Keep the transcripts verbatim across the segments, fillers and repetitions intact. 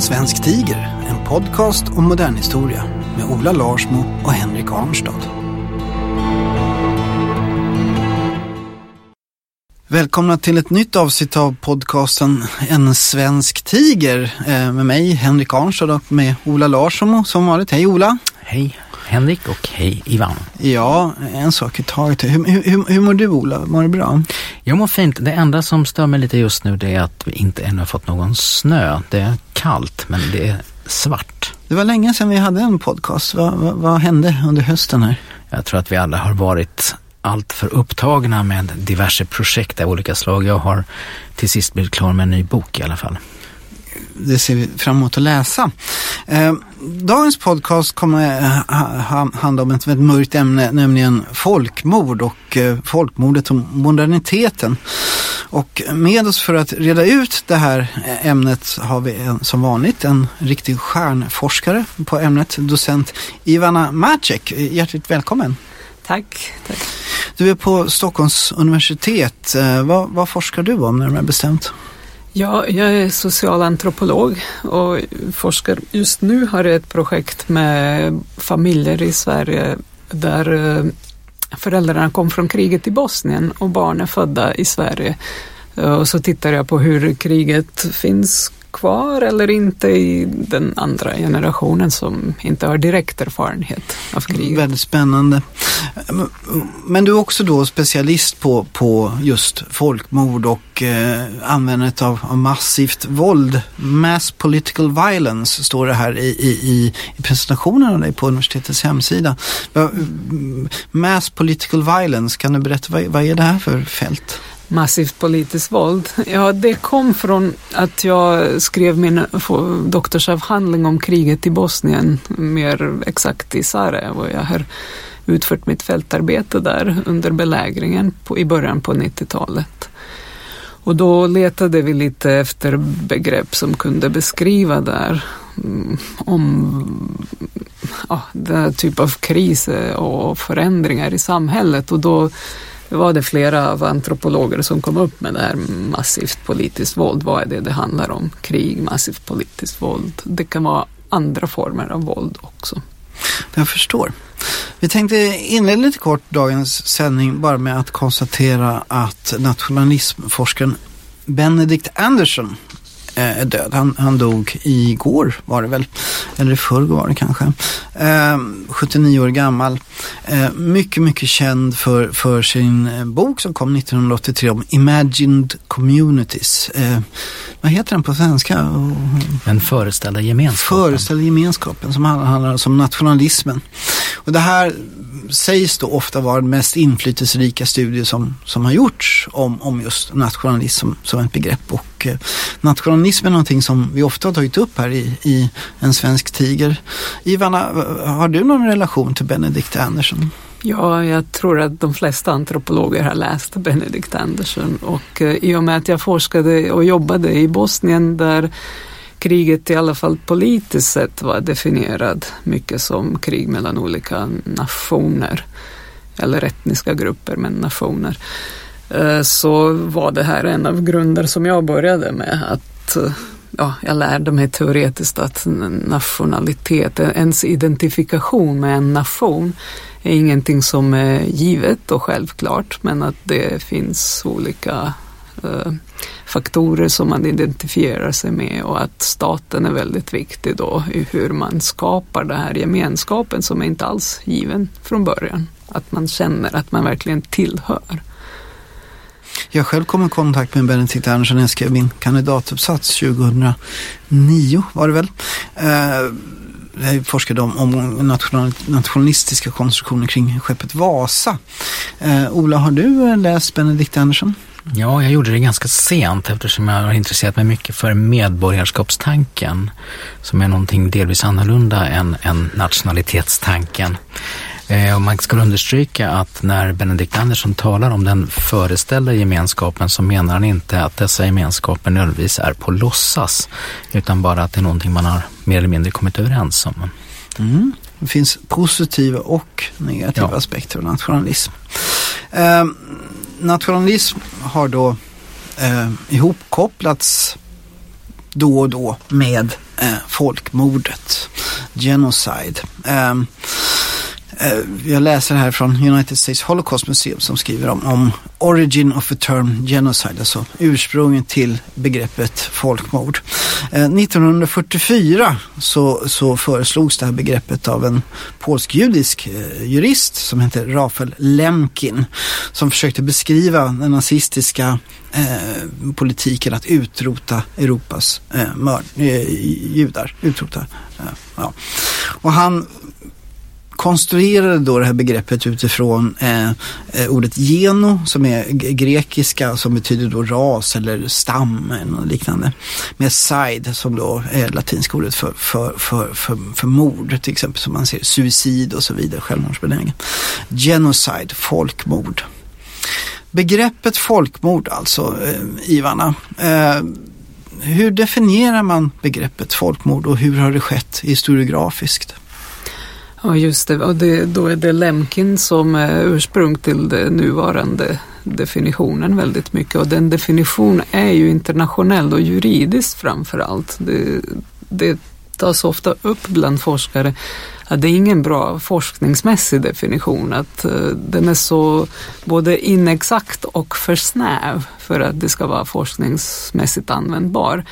En svensk tiger, en podcast om modern historia med Ola Larsmo och Henrik Arnstad. Välkomna till ett nytt avsnitt av podcasten En svensk tiger med mig Henrik Arnstad och med Ola Larsmo som vanligt. Hej Ola! Hej Henrik och hej Ivan. Ja, en sak i taget. Hur, hur, hur mår du Ola? Mår du bra? Jag mår fint. Det enda som stör mig lite just nu det är att vi inte ännu har fått någon snö. Det är kallt men det är svart. Det var länge sedan vi hade en podcast. Vad, vad, vad hände under hösten här? Jag tror att vi alla har varit allt för upptagna med diverse projekt av olika slag. Jag har till sist blivit klar med en ny bok i alla fall. Det ser vi fram emot att läsa. Eh, dagens podcast kommer ha, handla om ett väldigt mörkt ämne, nämligen folkmord och eh, folkmordet och moderniteten. Och med oss för att reda ut det här ämnet har vi en, som vanligt en riktig stjärnforskare på ämnet, docent Ivana Macek. Hjärtligt välkommen. Tack, tack. Du är på Stockholms universitet. Eh, vad, vad forskar du om när det är bestämt? Ja, jag är socialantropolog och forskar just nu har jag ett projekt med familjer i Sverige där föräldrarna kom från kriget i Bosnien och barn är födda i Sverige. Och så tittar jag på hur kriget finns kvar eller inte i den andra generationen som inte har direkt erfarenhet av kriget. Väldigt spännande. Men du är också då specialist på, på just folkmord och eh, användandet av, av massivt våld. Mass political violence står det här i, i, i presentationen av dig på universitetets hemsida. Mass political violence, kan du berätta vad, vad är det här för fält? Massivt politiskt våld. Ja, det kom från att jag skrev min doktorsavhandling om kriget i Bosnien, mer exakt i Sarajevo. Jag har utfört mitt fältarbete där under belägringen på, i början på nittiotalet. Och då letade vi lite efter begrepp som kunde beskriva där om ja, den typ av kris och förändringar i samhället. Och då var det flera av antropologer som kom upp med det här massivt politiskt våld. Vad är det det handlar om? Krig, massivt politiskt våld. Det kan vara andra former av våld också. Jag förstår. Vi tänkte inleda lite kort dagens sändning bara med att konstatera att nationalismforskaren Benedict Anderson är död. Han, han dog igår var det väl, eller i förrgår var det kanske. Eh, sjuttionio år gammal. Eh, mycket, mycket känd för, för sin bok som kom nittonhundraåttiotre om Imagined Communities. Eh, vad heter den på svenska? Den föreställda gemenskapen. Föreställda gemenskapen som handlar om nationalismen. Och det här sägs då ofta vara den mest inflytelserika studie som, som har gjorts om, om just nationalism som, som ett begrepp. Och eh, nationalism är någonting som vi ofta har tagit upp här i, i En svensk tiger. Ivana, har du någon relation till Benedict Anderson? Ja, jag tror att de flesta antropologer har läst Benedict Anderson och eh, i och med att jag forskade och jobbade i Bosnien där kriget i alla fall politiskt sett var definierad mycket som krig mellan olika nationer eller etniska grupper men nationer. Så var det här en av grunder som jag började med att ja, jag lärde mig teoretiskt att nationalitet, ens identifikation med en nation är ingenting som är givet och självklart men att det finns olika Uh, faktorer som man identifierar sig med och att staten är väldigt viktig då i hur man skapar den här gemenskapen som är inte alls given från början. Att man känner att man verkligen tillhör. Jag själv kom i kontakt med Benedict Anderson när jag skrev min kandidatuppsats tjugohundranio var det väl. Uh, jag forskade om, om national, nationalistiska konstruktioner kring skeppet Vasa. Uh, Ola, har du läst Benedict Anderson? Ja, jag gjorde det ganska sent eftersom jag har intresserat mig mycket för medborgarskapstanken som är någonting delvis annorlunda än, än nationalitetstanken. Eh, och man ska understryka att när Benedict Anderson talar om den föreställda gemenskapen så menar han inte att dessa gemenskaper nödvändigtvis är på låtsas utan bara att det är någonting man har mer eller mindre kommit överens om. Mm. Det finns positiva och negativa ja. aspekter av nationalism. Eh, nationalism har då eh, ihopkopplats då och då med eh, folkmordet, genocide. Eh, Jag läser här från United States Holocaust Museum som skriver om, om origin of the term genocide, alltså ursprunget till begreppet folkmord. Eh, nittonhundrafyrtiofyra så, så föreslogs det här begreppet av en polsk-judisk eh, jurist som heter Raphael Lemkin, som försökte beskriva den nazistiska eh, politiken att utrota Europas eh, mörd, eh, judar. Utrota, eh, ja. Och han konstruerade då det här begreppet utifrån eh, ordet geno, som är grekiska, som betyder då ras eller stam eller liknande, med side som då är latinska ordet för, för, för, för, för mord, till exempel, som man ser suicid och så vidare, självmordsbenägen. Genocide, folkmord. Begreppet folkmord alltså, eh, Ivana, eh, hur definierar man begreppet folkmord och hur har det skett historiografiskt? Ja, just det. Och det, då är det Lemkin som är ursprung till den nuvarande definitionen väldigt mycket. Och den definitionen är ju internationell och juridiskt framför allt. Det, det tas ofta upp bland forskare att det är ingen bra forskningsmässig definition. Att uh, den är så både inexakt och för snäv för att det ska vara forskningsmässigt användbar.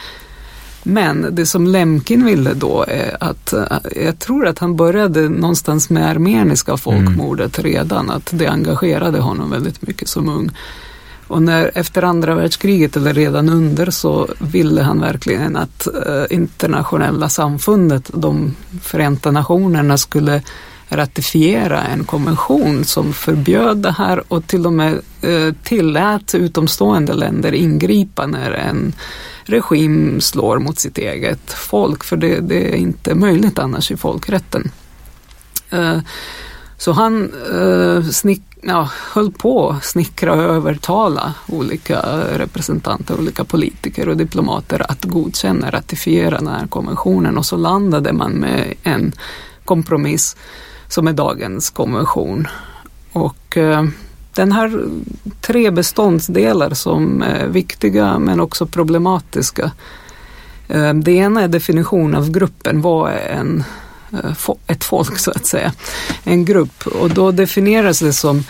Men det som Lemkin ville då är att, jag tror att han började någonstans med armeniska folkmordet mm. redan, att det engagerade honom väldigt mycket som ung. Och när, efter andra världskriget eller redan under, så ville han verkligen att eh, internationella samfundet, de Förenta Nationerna, skulle ratifiera en konvention som förbjöd det här och till och med eh, tillät utomstående länder ingripa när en regim slår mot sitt eget folk, för det, det är inte möjligt annars i folkrätten. Eh, så han eh, snick, ja, höll på att snickra och övertala olika representanter, olika politiker och diplomater att godkänna, ratifiera den här konventionen, och så landade man med en kompromiss som är dagens konvention. Och eh, den har tre beståndsdelar som är viktiga men också problematiska. Eh, det ena är definition av gruppen. Vad är en, eh, fo- ett folk så att säga? En grupp. Och då definieras det som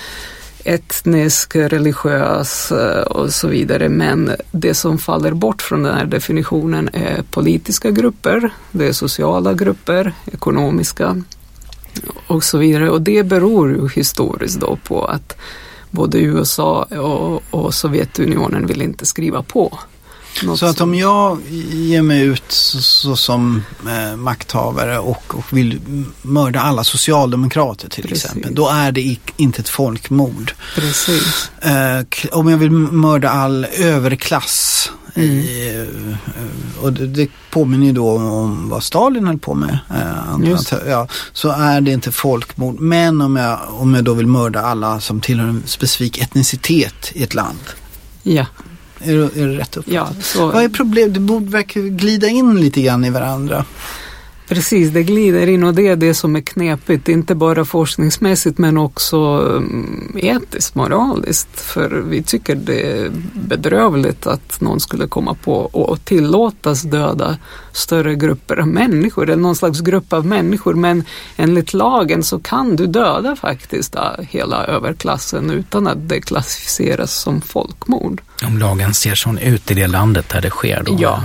etnisk, religiös och så vidare. Men det som faller bort från den här definitionen är politiska grupper, det är sociala grupper, ekonomiska och så vidare. Och det beror ju historiskt då på att både U S A och, och Sovjetunionen vill inte skriva på. Något så att som... om jag ger mig ut så, så som eh, makthavare och, och vill mörda alla socialdemokrater till Precis. exempel, då är det i, inte ett folkmord. Precis. Eh, om jag vill mörda all överklass mm. i, och det, det påminner ju då om vad Stalin höll på med, eh, att, ja, så är det inte folkmord. Men om jag, om jag då vill mörda alla som tillhör en specifik etnicitet i ett land. Ja. Är det, är det rätt upp? Ja, så... Vad är problemet? Det borde verkligen glida in lite grann i varandra. Precis, det glider in, och det är det som är knepigt. Inte bara forskningsmässigt men också um, etiskt, moraliskt. För vi tycker det är bedrövligt att någon skulle komma på och tillåtas döda större grupper av människor, eller någon slags grupp av människor. Men enligt lagen så kan du döda faktiskt då, hela överklassen utan att det klassificeras som folkmord. Om lagen ser sån ut i det landet där det sker då? Ja.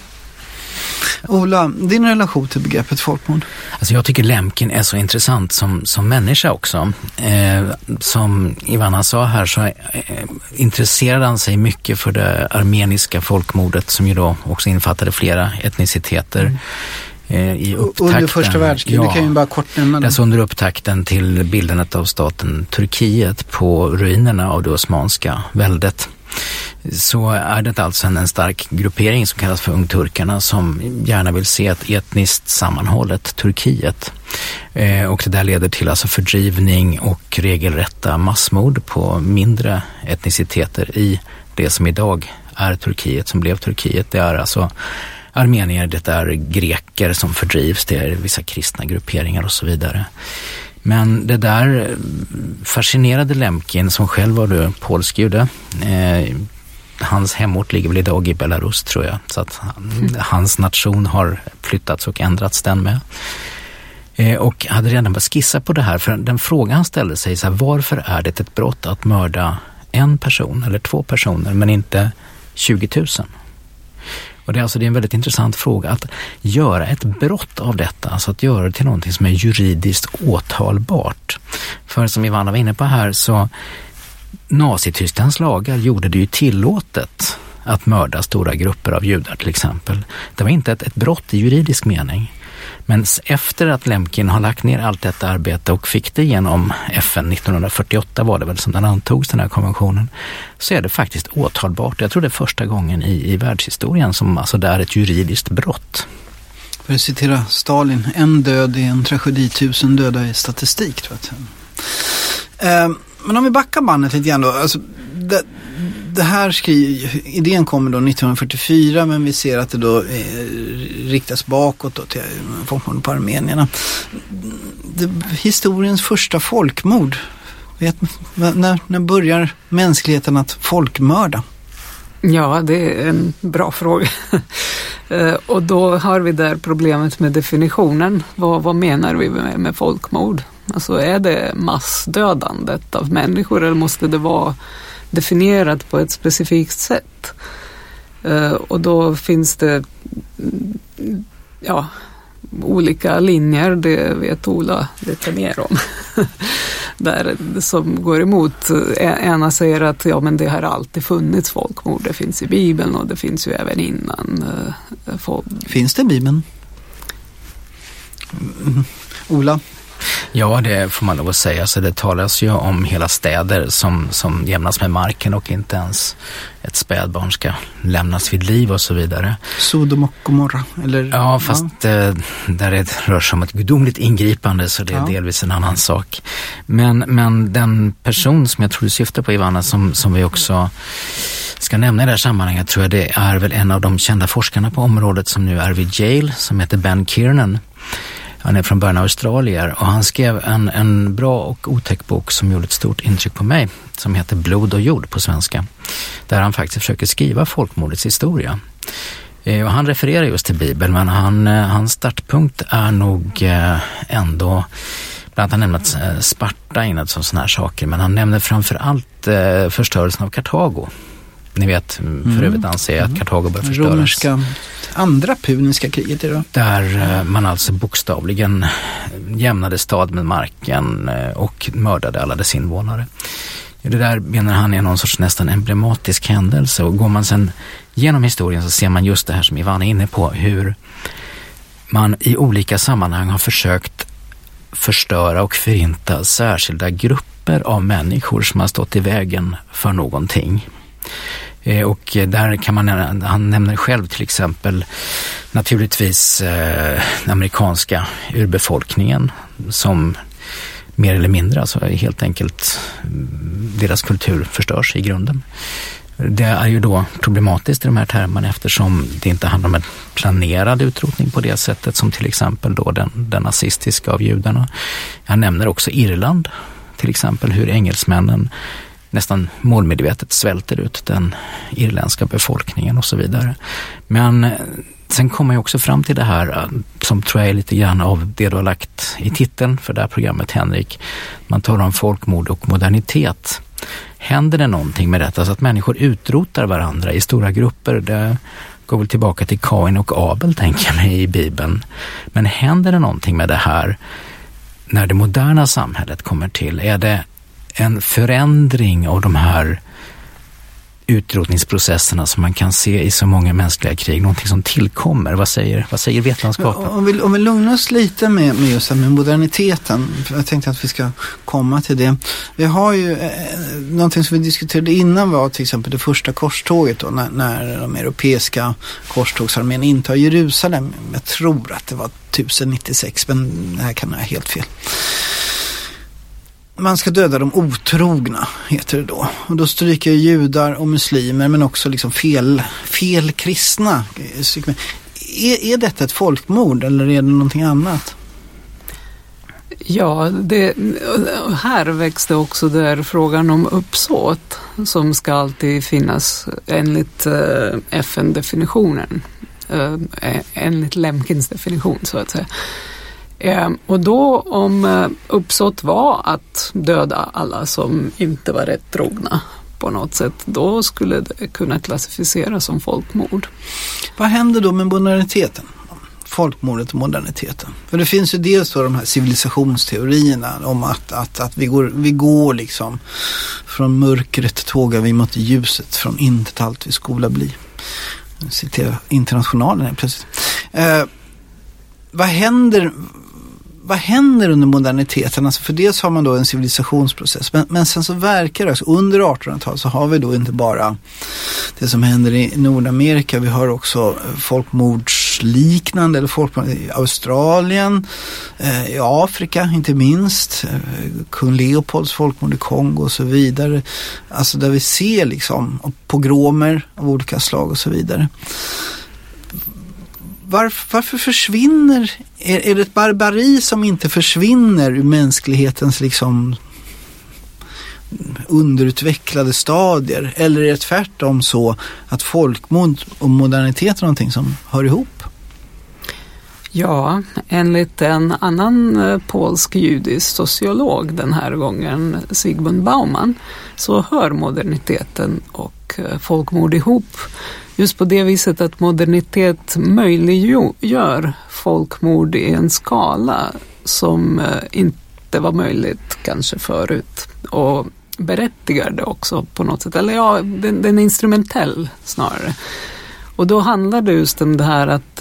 Ola, din relation till begreppet folkmord? Alltså jag tycker Lemkin är så intressant som, som människa också. Eh, som Ivana sa här så eh, intresserade han sig mycket för det armeniska folkmordet som ju då också infattade flera etniciteter. Mm. I upptakten, under första världskriget, ja, det kan ju bara kort nämna det. Alltså under upptakten till bildandet av staten Turkiet på ruinerna av det osmanska väldet, så är det alltså en, en stark gruppering som kallas för ungturkarna som gärna vill se ett etniskt sammanhållet Turkiet. Eh, och det där leder till alltså fördrivning och regelrätta massmord på mindre etniciteter i det som idag är Turkiet, som blev Turkiet. Det är alltså armenier, det är greker som fördrivs, det är vissa kristna grupperingar och så vidare. Men det där fascinerade Lemkin, som själv var då polsk jude. Eh, hans hemort ligger väl idag i Belarus, tror jag. Så att han, hans nation har flyttats och ändrats den med. Eh, och hade redan börjat skissa på det här, för den frågan han ställde sig så här: varför är det ett brott att mörda en person eller två personer men inte tjugo tusen? Och det är alltså det är en väldigt intressant fråga att göra ett brott av detta, alltså att göra det till någonting som är juridiskt åtalbart. För som Ivana var inne på här, så Nazitysklands lagar gjorde det ju tillåtet att mörda stora grupper av judar till exempel. Det var inte ett, ett brott i juridisk mening. Men efter att Lemkin har lagt ner allt detta arbete och fick det genom F N nittonhundrafyrtioåtta var det väl som den antogs, den här konventionen, så är det faktiskt åtalbart. Jag tror det är första gången i, i världshistorien som alltså det är ett juridiskt brott. För att citera Stalin, en död är en tragedi, tusen döda är statistik, tror jag. Eh, men om vi backar bandet lite grann då, alltså det, det här skri, idén kommer då nittonhundrafyrtiofyra, men vi ser att det då eh, riktas bakåt då till folkmord på armenierna. Det, historiens första folkmord, vet, när, när börjar mänskligheten att folkmörda? Ja, det är en bra fråga. Och då har vi där problemet med definitionen. Vad, vad menar vi med, med folkmord? Alltså är det massdödandet av människor eller måste det vara definierat på ett specifikt sätt? Och då finns det ja, olika linjer, det vet Ola lite mer om. Där som går emot. Ena säger att ja, men det har alltid funnits folkmord. Det finns i Bibeln och det finns ju även innan. Folk... Finns det i Bibeln? Mm. Ola? Ja, det får man lov att säga. Så det talas ju om hela städer som, som jämnas med marken och inte ens ett spädbarn ska lämnas vid liv och så vidare. Sodom och Gomorra? Eller? Ja, fast ja. Eh, där det rör sig om ett gudomligt ingripande, så det är ja. delvis en annan sak. Men, men den person som jag tror du syftar på, Ivana, som, som vi också ska nämna i det här sammanhanget, tror jag det är väl en av de kända forskarna på området som nu är vid Yale, som heter Ben Kiernan. Han är från början australier och han skrev en, en bra och otäck bok som gjorde ett stort intryck på mig, som heter Blod och jord på svenska, där han faktiskt försöker skriva folkmordets historia. Eh, och han refererar just till Bibeln, men han, eh, hans startpunkt är nog eh, ändå, bland annat han nämnat eh, Sparta innan som sådana här saker, men han nämner framförallt eh, förstörelsen av Kartago. Ni vet, för övrigt anser jag att Kartago bör förstöras. Romerska, andra puniska kriget idag. Där man alltså bokstavligen jämnade stad med marken och mördade alla dess invånare. Det där menar han är någon sorts nästan emblematisk händelse, och går man sen genom historien så ser man just det här som Ivan är inne på, hur man i olika sammanhang har försökt förstöra och förinta särskilda grupper av människor som har stått i vägen för någonting. Och där kan man, han nämner själv till exempel naturligtvis eh, den amerikanska urbefolkningen som mer eller mindre, alltså helt enkelt deras kultur förstörs i grunden. Det är ju då problematiskt i de här termerna, eftersom det inte handlar om en planerad utrotning på det sättet som till exempel då den, den nazistiska av judarna. Jag nämner också Irland till exempel, hur engelsmännen nästan målmedvetet svälter ut den irländska befolkningen och så vidare. Men sen kommer jag också fram till det här som tror jag är lite grann av det du har lagt i titeln för det här programmet, Henrik. Man talar om folkmord och modernitet. Händer det någonting med detta så att människor utrotar varandra i stora grupper? Det går väl tillbaka till Kain och Abel, tänker jag mig, i Bibeln. Men händer det någonting med det här när det moderna samhället kommer till? Är det en förändring av de här utrotningsprocesserna som man kan se i så många mänskliga krig, någonting som tillkommer? Vad säger, vad säger vetenskapen? Om vi, om vi lugnar oss lite med, med just med moderniteten, för jag tänkte att vi ska komma till det. Vi har ju eh, någonting som vi diskuterade innan var till exempel det första korståget då, när, när de europeiska korstågsarmén intar Jerusalem. Jag tror att det var tusen nittiosex, men det här kan jag ha helt fel. Man ska döda de otrogna, heter det då. Och då stryker judar och muslimer, men också liksom fel, fel kristna. Är, är detta ett folkmord eller är det någonting annat? Ja, det, här växte också där frågan om uppsåt som ska alltid finnas enligt eh, F N-definitionen, eh, enligt Lemkins definition så att säga. Eh, och då om eh, uppsåt var att döda alla som inte var rätt trogna på något sätt, då skulle det kunna klassificeras som folkmord. Vad händer då med moderniteten? Folkmordet och moderniteten. För det finns ju dels då de här civilisationsteorierna om att, att, att vi, går, vi går liksom från mörkret tågar vi mot ljuset, från intet allt vi skola bli. Jag citerar Internationalen här plötsligt. Eh, vad händer vad händer under moderniteten? Alltså för dels har man då en civilisationsprocess, men, men sen så verkar det också, under artonhundratalet så har vi då inte bara det som händer i Nordamerika, vi har också folkmordsliknande eller folkmord i Australien, eh, i Afrika inte minst, eh, kung Leopolds folkmord i Kongo och så vidare. Alltså där vi ser liksom pogromer av olika slag och så vidare. Varför, varför försvinner, är, är det ett barbari som inte försvinner ur mänsklighetens liksom underutvecklade stadier, eller är det tvärtom så att folkmord och modernitet är någonting som hör ihop? Ja, enligt en annan polsk judisk sociolog den här gången, Zygmunt Bauman, så hör moderniteten och folkmord ihop. Just på det viset att modernitet möjliggör folkmord i en skala som inte var möjligt kanske förut, och berättigar det också på något sätt. Eller ja, den, den är instrumentell snarare. Och då handlar det just om det här att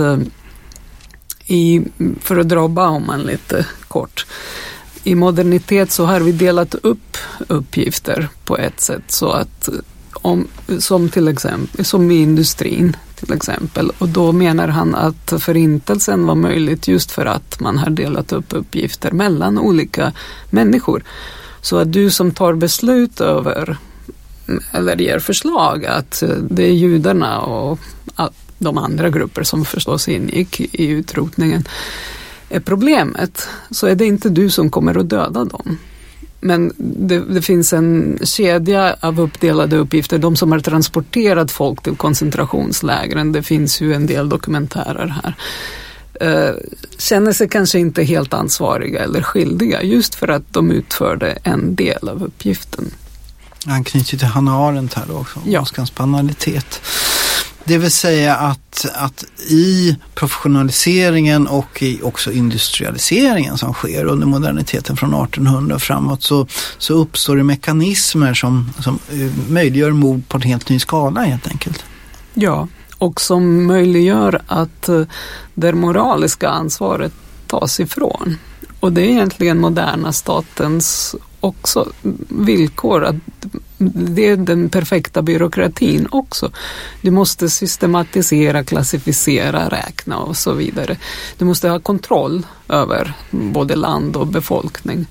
i, för att dra Bauman lite kort, i modernitet så har vi delat upp uppgifter på ett sätt så att om, som till exempel som i industrin till exempel, och då menar han att förintelsen var möjligt just för att man har delat upp uppgifter mellan olika människor, så att du som tar beslut över eller ger förslag att det är judarna och de andra grupper som förstås ingick i utrotningen är problemet, så är det inte du som kommer att döda dem. Men det, det finns en kedja av uppdelade uppgifter. De som har transporterat folk till koncentrationslägren, det finns ju en del dokumentärer här, eh, känner sig kanske inte helt ansvariga eller skyldiga just för att de utförde en del av uppgiften. Han knyter till Hannah Arendt här då också, ja. Oskars banalitet. Det vill säga att, att i professionaliseringen och i också industrialiseringen som sker under moderniteten från artonhundra framåt så, så uppstår det mekanismer som, som möjliggör mord på en helt ny skala helt enkelt. Ja, och som möjliggör att det moraliska ansvaret tas ifrån. Och det är egentligen moderna statens också villkor, att det är den perfekta byråkratin också. Du måste systematisera, klassificera, räkna och så vidare. Du måste ha kontroll över både land och befolkning.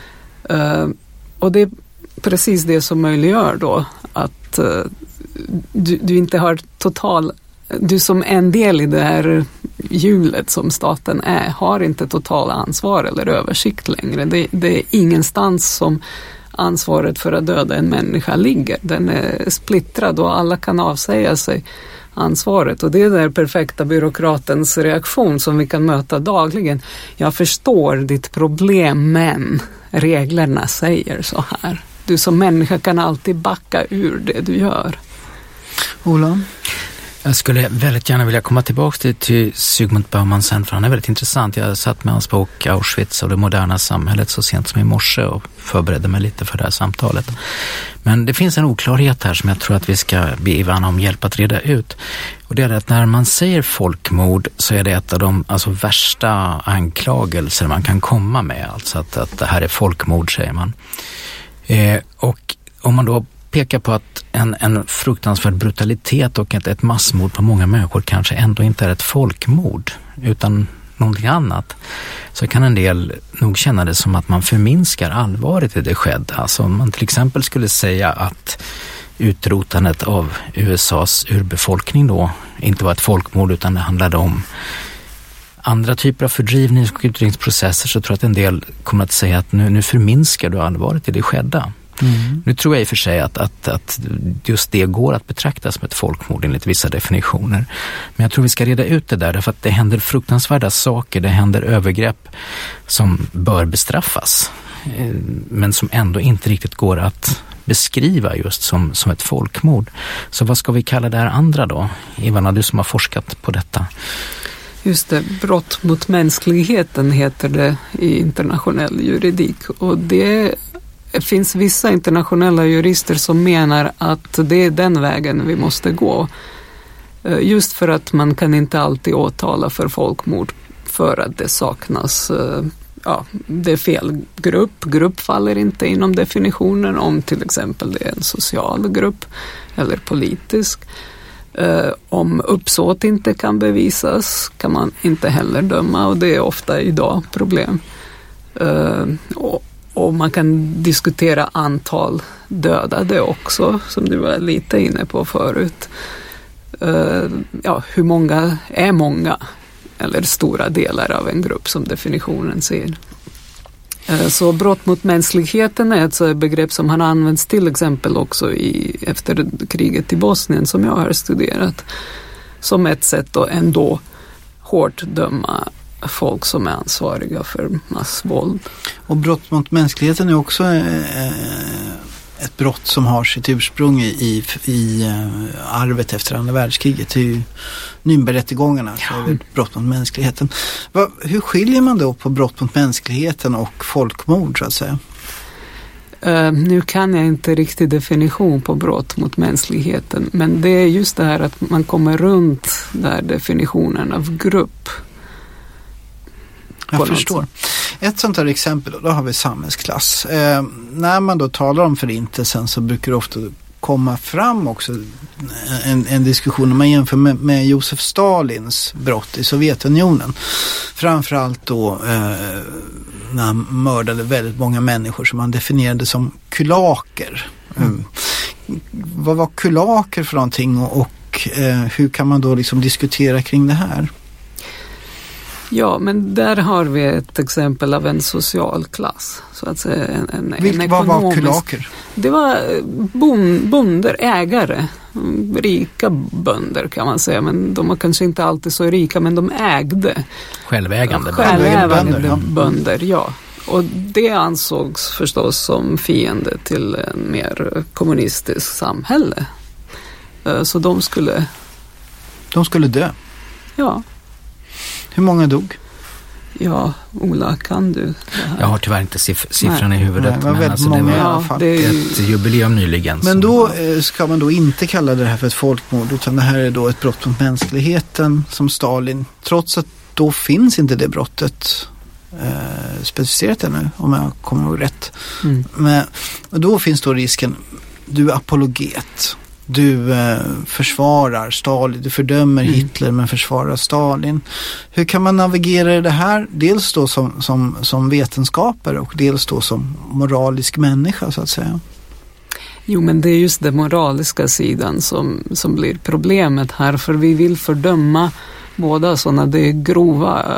Uh, och det är precis det som möjliggör då att uh, du, du inte har total, du som en del i det här hjulet som staten är, har inte total ansvar eller översikt längre. Det, det är ingenstans som ansvaret för att döda en människa ligger. Den är splittrad och alla kan avsäga sig ansvaret. Och det är den perfekta byråkratens reaktion som vi kan möta dagligen. Jag förstår ditt problem, men reglerna säger så här. Du som människa kan alltid backa ur det du gör. Ola? Jag skulle väldigt gärna vilja komma tillbaka till, till Zygmunt Bauman sen, för han är väldigt intressant. Jag satt med hans bok Auschwitz och det moderna samhället så sent som i morse och förberedde mig lite för det här samtalet. Men det finns en oklarhet här som jag tror att vi ska be Ivan om hjälp att reda ut. Och det är att när man säger folkmord så är det ett av de alltså, värsta anklagelser man kan komma med. Alltså att, att det här är folkmord, säger man. Eh, och om man då pekar på att en, en fruktansvärd brutalitet och ett, ett massmord på många människor kanske ändå inte är ett folkmord utan någonting annat, så kan en del nog känna det som att man förminskar allvaret i det skedde. Alltså om man till exempel skulle säga att utrotandet av U S As urbefolkning då inte var ett folkmord utan det handlade om andra typer av fördrivnings- och utredningsprocesser så tror jag att en del kommer att säga att nu, nu förminskar du allvaret i det skedda. Mm. Nu tror jag i och för sig att, att, att just det går att betrakta som ett folkmord enligt vissa definitioner. Men jag tror vi ska reda ut det där, därför att det händer fruktansvärda saker, det händer övergrepp som bör bestraffas, men som ändå inte riktigt går att beskriva just som, som ett folkmord. Så vad ska vi kalla det här andra då? Ivana, du som har forskat på detta. Just det, brott mot mänskligheten heter det i internationell juridik, och det finns vissa internationella jurister som menar att det är den vägen vi måste gå. Just för att man kan inte alltid åtala för folkmord för att det saknas, ja, det är fel grupp. Grupp faller inte inom definitionen om till exempel det är en social grupp eller politisk. Om uppsåt inte kan bevisas kan man inte heller döma, och det är ofta idag problem. Och Och man kan diskutera antal dödade också, som du var lite inne på förut. Uh, ja, hur många är många? Eller stora delar av en grupp som definitionen ser. Uh, så brott mot mänskligheten är ett så begrepp som har använts till exempel också i, efter kriget i Bosnien som jag har studerat. Som ett sätt att ändå hårt döma folk som är ansvariga för massvåld. Och brott mot mänskligheten är också eh, ett brott som har sitt ursprung i, i, i uh, arvet efter andra världskriget. Det är ju Nürnbergrättegångarna, ja. Så är det ett brott mot mänskligheten. Va, hur skiljer man då på brott mot mänskligheten och folkmord så att säga? Uh, nu kan jag inte riktigt definition på brott mot mänskligheten, men det är just det här att man kommer runt där definitionen av grupp. Jag förstår. Ett sånt här exempel, då har vi samhällsklass. Eh, när man då talar om förintelsen så brukar det ofta komma fram också en, en diskussion om man jämför med, med Josef Stalins brott i Sovjetunionen. Framförallt då eh, när han mördade väldigt många människor som han definierade som kulaker. Mm. Eh, vad var kulaker för någonting och, och eh, hur kan man då liksom diskutera kring det här? Ja, men där har vi ett exempel av en social klass. Så att säga, en, en, Vilk, en vad var kulaker? Det var bon, bonder, ägare, rika bönder kan man säga. Men de var kanske inte alltid så rika, men de ägde. Självägande bönder. Självägande bönder, ja. bönder, ja. Och det ansågs förstås som fiende till en mer kommunistisk samhälle. Så de skulle... De skulle dö? Ja. Hur många dog? Ja, Ola, kan du det här? Jag har tyvärr inte siff- siffran Nej. i huvudet. Nej, men alltså, många, det var ja, fall. det är ett jubileum nyligen. Men som... då eh, ska man då inte kalla det här för ett folkmord, utan det här är då ett brott mot mänskligheten som Stalin, trots att då finns inte det brottet eh, specificerat ännu, om jag kommer ihåg rätt. Mm. Men och då finns då risken, du är apologet. Du eh, försvarar Stalin, du fördömer mm. Hitler men försvarar Stalin. Hur kan man navigera i det här? Dels då som, som, som vetenskapare och dels då som moralisk människa så att säga. Jo, men det är just den moraliska sidan som, som blir problemet här, för vi vill fördöma båda sådana, det är grova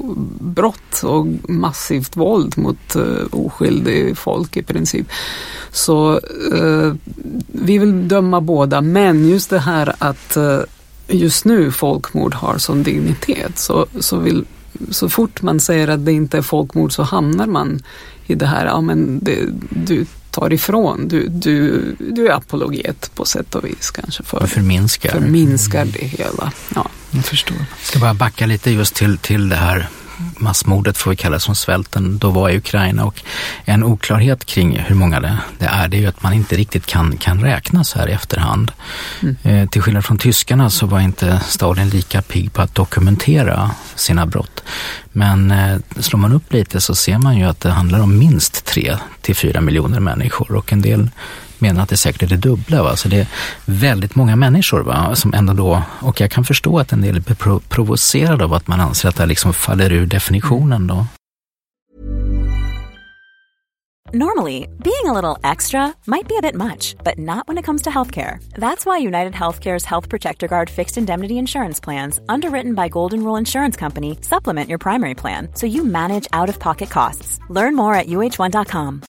brott och massivt våld mot uh, oskyldig folk i princip. Så uh, vi vill döma båda, men just det här att uh, just nu folkmord har sån dignitet, så, så, vill, så fort man säger att det inte är folkmord så hamnar man i det här, ja men det, du tar ifrån, du, du, du är apologet på sätt och vis kanske för, förminskar. förminskar det hela. Ja. Jag förstår. Jag ska bara backa lite just till, till det här massmordet, får vi kalla det, som svälten då var i Ukraina, och en oklarhet kring hur många det, det är, det är ju att man inte riktigt kan, kan räkna så här i efterhand. Mm. Eh, till skillnad från tyskarna så var inte Stalin lika pigg på att dokumentera sina brott. Men eh, slår man upp lite så ser man ju att det handlar om minst tre till fyra miljoner människor, och en del menar att det säkert är det dubbla. Va? Så det är väldigt många människor, va? Som ändå då, och jag kan förstå att en del är pro- provocerade av att man anser att det liksom faller ur definitionen då. Normally, being a little extra might be a bit much, but not when it comes to healthcare. That's why United Healthcare's Health Protector Guard fixed indemnity insurance plans, underwritten by Golden Rule Insurance Company, supplement your primary plan so you manage out-of-pocket costs. Learn more at U H one dot com.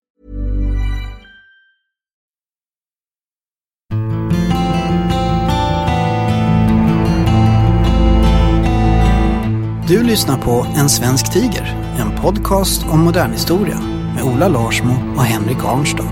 Du lyssnar på En svensk tiger, en podcast om modern historia med Ola Larsmo och Henrik Arnstad.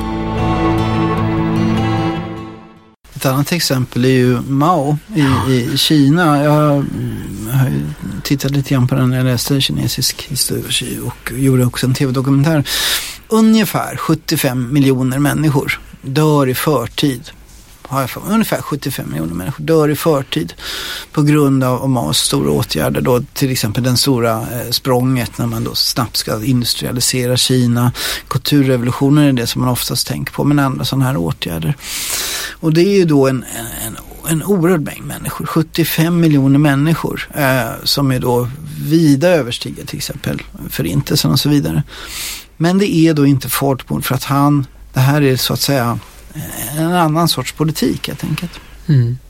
Ett annat exempel är ju Mao i, i Kina. Jag har tittat lite grann på den när jag läste kinesisk historia och gjorde också en tv-dokumentär. Ungefär sjuttiofem miljoner människor dör i förtid. Ungefär sjuttiofem miljoner människor dör i förtid på grund av Maos stora åtgärder. Då, till exempel den stora eh, språnget när man då snabbt ska industrialisera Kina. Kulturrevolutionen är det som man oftast tänker på, men andra sådana här åtgärder. Och det är ju då en, en, en oerhörd mängd människor. sjuttiofem miljoner människor eh, som är då vida överstiger till exempel förintelsen och så vidare. Men det är då inte folkmord för att han, det här är så att säga en annan sorts politik helt enkelt. Mm.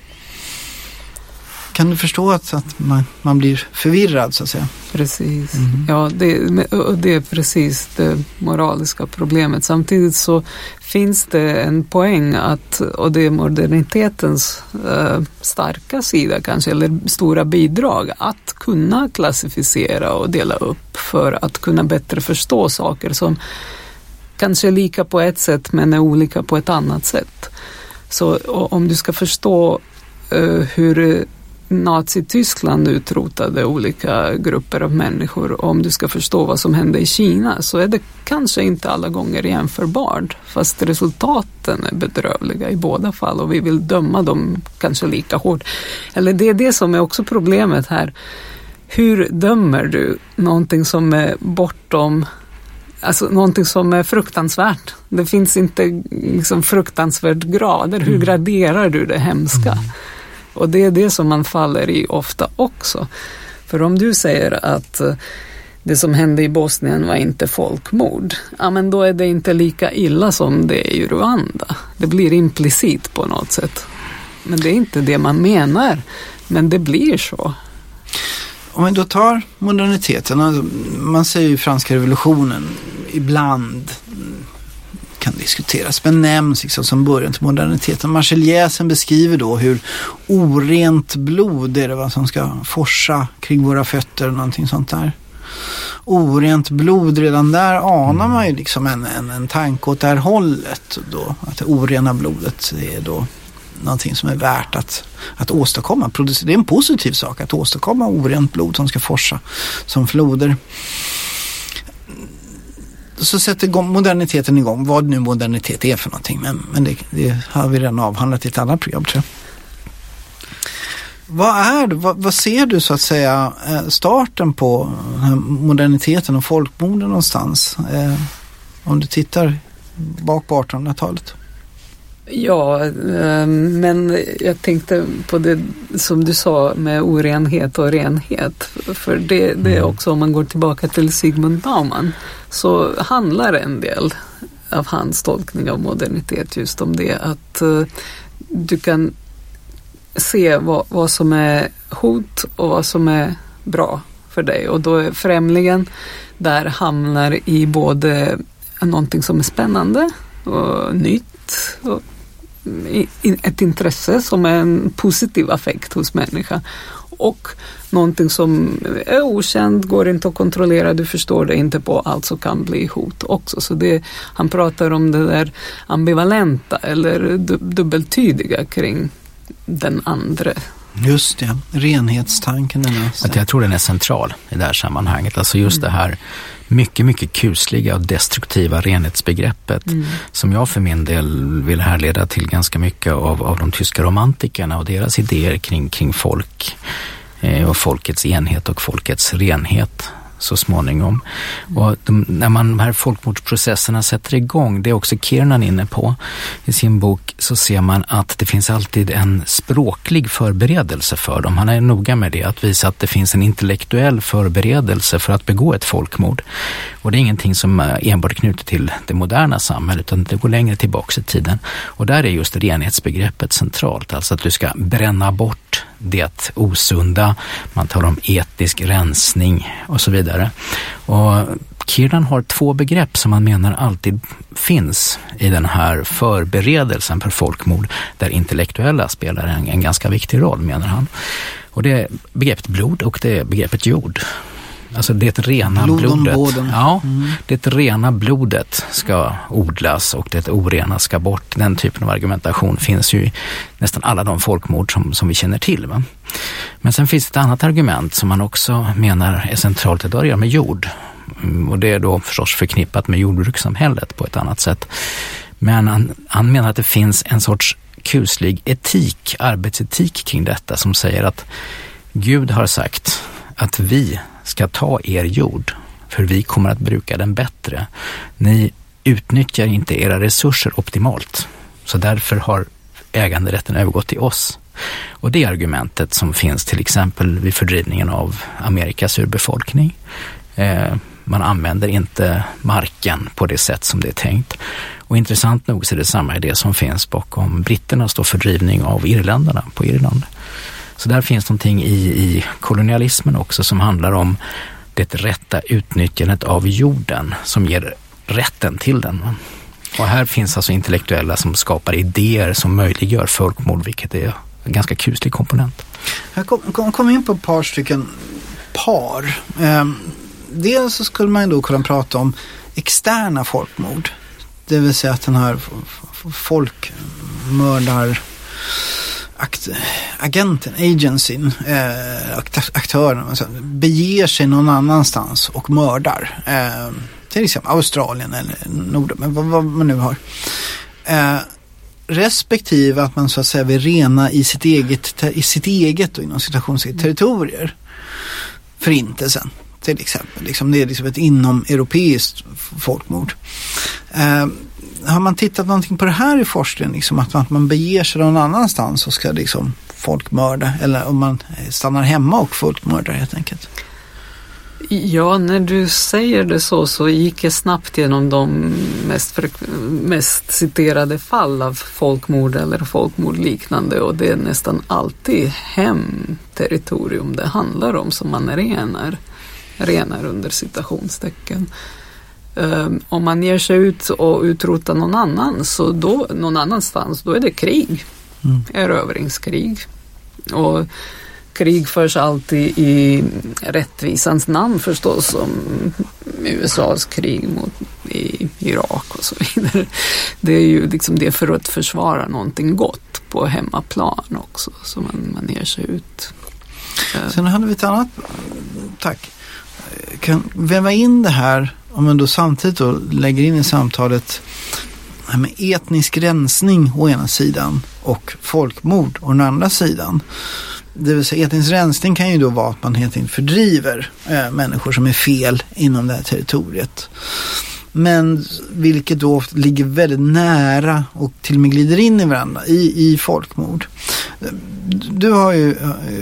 Kan du förstå att, att man, man blir förvirrad så att säga? Precis. Mm. Ja, det, det är precis det moraliska problemet. Samtidigt så finns det en poäng att, och det är modernitetens äh, starka sida kanske, eller stora bidrag, att kunna klassificera och dela upp för att kunna bättre förstå saker som kanske är lika på ett sätt men är olika på ett annat sätt. Så om du ska förstå uh, hur Nazi-Tyskland utrotade olika grupper av människor, och om du ska förstå vad som hände i Kina, så är det kanske inte alla gånger jämförbart, fast resultaten är bedrövliga i båda fall och vi vill döma dem kanske lika hårt. Eller det är det som är också problemet här. Hur dömer du någonting som är bortom, alltså någonting som är fruktansvärt? Det finns inte liksom fruktansvärt grader. Hur mm. graderar du det hemska? Mm. Och det är det som man faller i ofta också. För om du säger att det som hände i Bosnien var inte folkmord, ja, men då är det inte lika illa som det är i Rwanda. Det blir implicit på något sätt. Men det är inte det man menar. Men det blir så. Om vi då tar moderniteten, alltså man säger ju franska revolutionen ibland kan diskuteras, men nämns liksom som början till moderniteten. Marseljäsen beskriver då hur orent blod är det va, som ska forsa kring våra fötter och någonting sånt där. Orent blod, redan där anar man ju liksom en, en, en tanke åt det här hållet då, att det orena blodet är då någonting som är värt att, att åstadkomma. Det är en positiv sak att åstadkomma orent blod som ska forsa som floder. Så sätter moderniteten igång. Vad nu modernitet är för någonting. Men, men det, det har vi redan avhandlat i ett annat program, tror jag. Vad är det? Vad, vad ser du så att säga starten på moderniteten och folkmorden någonstans? Eh, om du tittar bak på artonhundratalet. Ja, men jag tänkte på det som du sa med orenhet och renhet. För det, det är också, om man går tillbaka till Zygmunt Bauman, så handlar en del av hans tolkning av modernitet just om det. Att du kan se vad, vad som är hot och vad som är bra för dig. Och då är främlingen där hamnar i både någonting som är spännande och nytt och ett intresse som är en positiv affekt hos människan, och någonting som är okänd, går inte att kontrollera, du förstår det inte på, alltså kan bli hot också. Så det, han pratar om det där ambivalenta eller dubbeltydiga kring den andra. Just det, renhetstanken. Att jag tror den är central i det här sammanhanget. Alltså just mm. det här mycket, mycket kusliga och destruktiva renhetsbegreppet mm. som jag för min del vill härleda till ganska mycket av, av de tyska romantikerna och deras idéer kring, kring folk eh, och folkets enhet och folkets renhet så småningom. Och de, när man de här folkmordsprocesserna sätter igång, det är också Kiernan inne på i sin bok, så ser man att det finns alltid en språklig förberedelse för dem. Han är noga med det, att visa att det finns en intellektuell förberedelse för att begå ett folkmord. Och det är ingenting som är enbart knutet till det moderna samhället, utan det går längre tillbaka i tiden. Och där är just renhetsbegreppet centralt, alltså att du ska bränna bort det osunda, man talar om etisk rensning och så vidare. Och Kiernan har två begrepp som man menar alltid finns i den här förberedelsen för folkmord, där intellektuella spelar en, en ganska viktig roll, menar han. Och det är begreppet blod och det är begreppet jord. Alltså det rena blodet. Ja, mm. det rena blodet ska odlas och det orena ska bort. Den typen av argumentation finns ju i nästan alla de folkmord som, som vi känner till. Va? Men sen finns ett annat argument som man också menar är centralt, det har att göra med jord. Och det är då förstås förknippat med jordbrukssamhället på ett annat sätt. Men han, han menar att det finns en sorts kuslig etik, arbetsetik kring detta, som säger att Gud har sagt att vi ska ta er jord, för vi kommer att bruka den bättre. Ni utnyttjar inte era resurser optimalt, så därför har äganderätten övergått till oss. Och det argumentet som finns till exempel vid fördrivningen av Amerikas urbefolkning. Eh, man använder inte marken på det sätt som det är tänkt. Och intressant nog så är det samma idé som finns bakom britternas då fördrivning av irländarna på Irland. Så där finns någonting i, i kolonialismen också som handlar om det rätta utnyttjandet av jorden som ger rätten till den. Och här finns alltså intellektuella som skapar idéer som möjliggör folkmord, vilket är en ganska kuslig komponent. Jag kom, kom, kom in på ett par stycken par. Eh, dels så skulle man då kunna prata om externa folkmord. Det vill säga att den här folkmördar Akt, agenten, agencyn, eh, aktören alltså, beger sig någon annanstans och mördar. Eh, till exempel Australien eller Norden, men vad, vad man nu har. Eh, respektive att man så att säga vill rena i sitt eget, i sitt eget och inom situationstecken territorier. Förintelsen till exempel. Liksom, det är liksom ett inom-europeiskt folkmord. Eh, har man tittat någonting på det här i forskningen, liksom, att, man, att man beger sig någon annanstans och ska liksom folkmörda, eller om man stannar hemma och folkmördar helt enkelt? Ja, när du säger det så så gick jag snabbt genom de mest, mest citerade fall av folkmord eller folkmord liknande, och det är nästan alltid hemterritorium det handlar om som man renar, renar under citationstecken. Um, om man ger sig ut och utrotar någon annan, så då, någon annanstans, då är det krig. Mm. Erövringskrig. Och krig förs alltid i rättvisans namn förstås, som U S A:s krig mot i Irak och så vidare. Det är ju liksom det för att försvara någonting gott på hemmaplan också, så man, man ger sig ut. Sen hade vi ett annat, tack, kan väva in det här, om man då samtidigt då lägger in i samtalet med etnisk rensning å ena sidan och folkmord å den andra sidan. Det vill säga etnisk rensning kan ju då vara att man helt enkelt fördriver äh, människor som är fel inom det här territoriet. Men vilket då ligger väldigt nära och till och med glider in i varandra i, i folkmord. Du har ju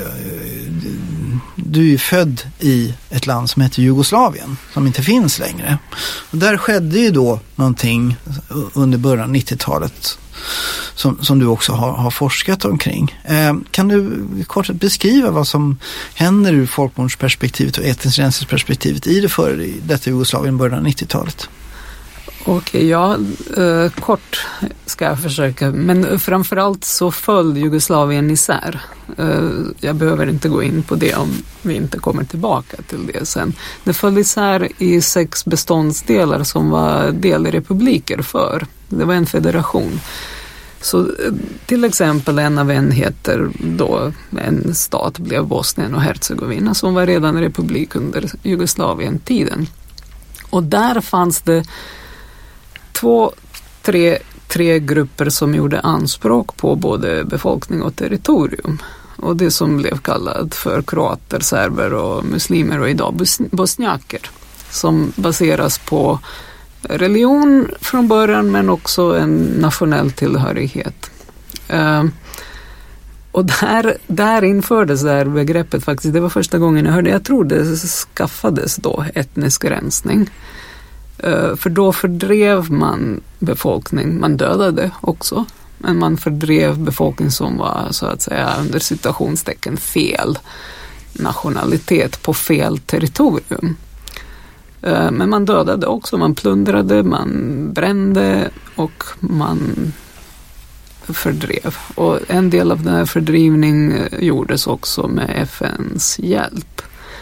du är ju född i ett land som heter Jugoslavien, som inte finns längre. Och där skedde ju då någonting under början av nittiotalet som, som du också har, har forskat omkring. Eh, kan du kort beskriva vad som händer ur folkmordsperspektivet och etnisk rensningsperspektivet i det före detta Jugoslavien början av nittiotalet? Okej, ja, eh, kort ska jag försöka. Men framförallt så föll Jugoslavien isär. Eh, jag behöver inte gå in på det om vi inte kommer tillbaka till det sen. Det föll isär i sex beståndsdelar som var delrepubliker för. Det var en federation. Så till exempel en av enheter då en stat blev Bosnien och Herzegovina, som var redan republik under Jugoslavien-tiden. Och där fanns det två, tre, tre grupper som gjorde anspråk på både befolkning och territorium. och det som blev kallat för kroater, serber och muslimer och idag bos- bosniaker, som baseras på religion från början men också en nationell tillhörighet. Uh, och där, där infördes det här begreppet faktiskt, det var första gången jag hörde, jag tror det skaffades då etnisk rensning. Uh, för då fördrev man befolkning, man dödade också, men man fördrev befolkning som var så att säga under situationstecken fel nationalitet på fel territorium. Uh, men man dödade också, man plundrade, man brände och man fördrev. Och en del av den här fördrivning gjordes också med F N:s hjälp.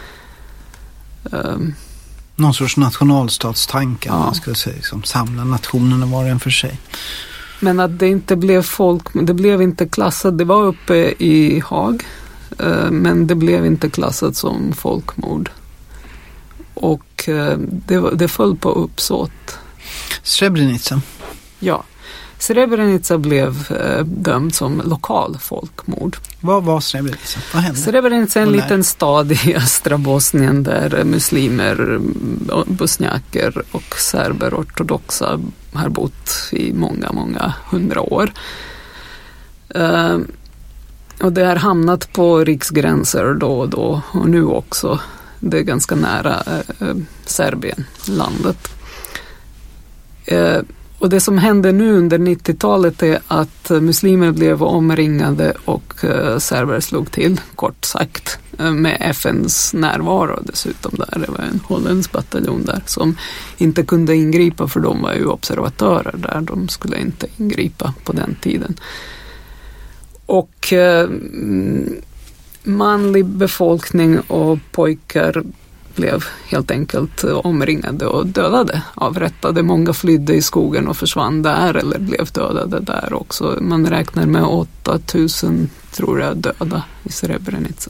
Um, Någon sorts nationalstatstanke, ja. Man skulle säga, som samlar nationerna var och en för sig. Men att det inte blev folk, det blev inte klassat, det var uppe i Haag, uh, men det blev inte klassat som folkmord. Och uh, det, det föll på uppsåt. Srebrenica. Ja. Srebrenica blev eh, dömd som lokal folkmord. Vad var Srebrenica? Vad hände? Srebrenica är en liten stad i östra Bosnien där muslimer, bosniaker och serber ortodoxa har bott i många, många hundra år. Eh, och det har hamnat på riksgränser då och då och nu också. Det är ganska nära eh, Serbien, landet. Eh, Och det som hände nu under nittiotalet är att muslimer blev omringade och uh, serber slog till, kort sagt, uh, med F N:s närvaro dessutom där. Det var en holländsk bataljon där som inte kunde ingripa för de var ju observatörer där. De skulle inte ingripa på den tiden. Och uh, manlig befolkning och pojkar blev helt enkelt omringade och dödade, avrättade. Många flydde i skogen och försvann där eller blev dödade där också. Man räknar med åtta tusen, tror jag, döda i Srebrenica.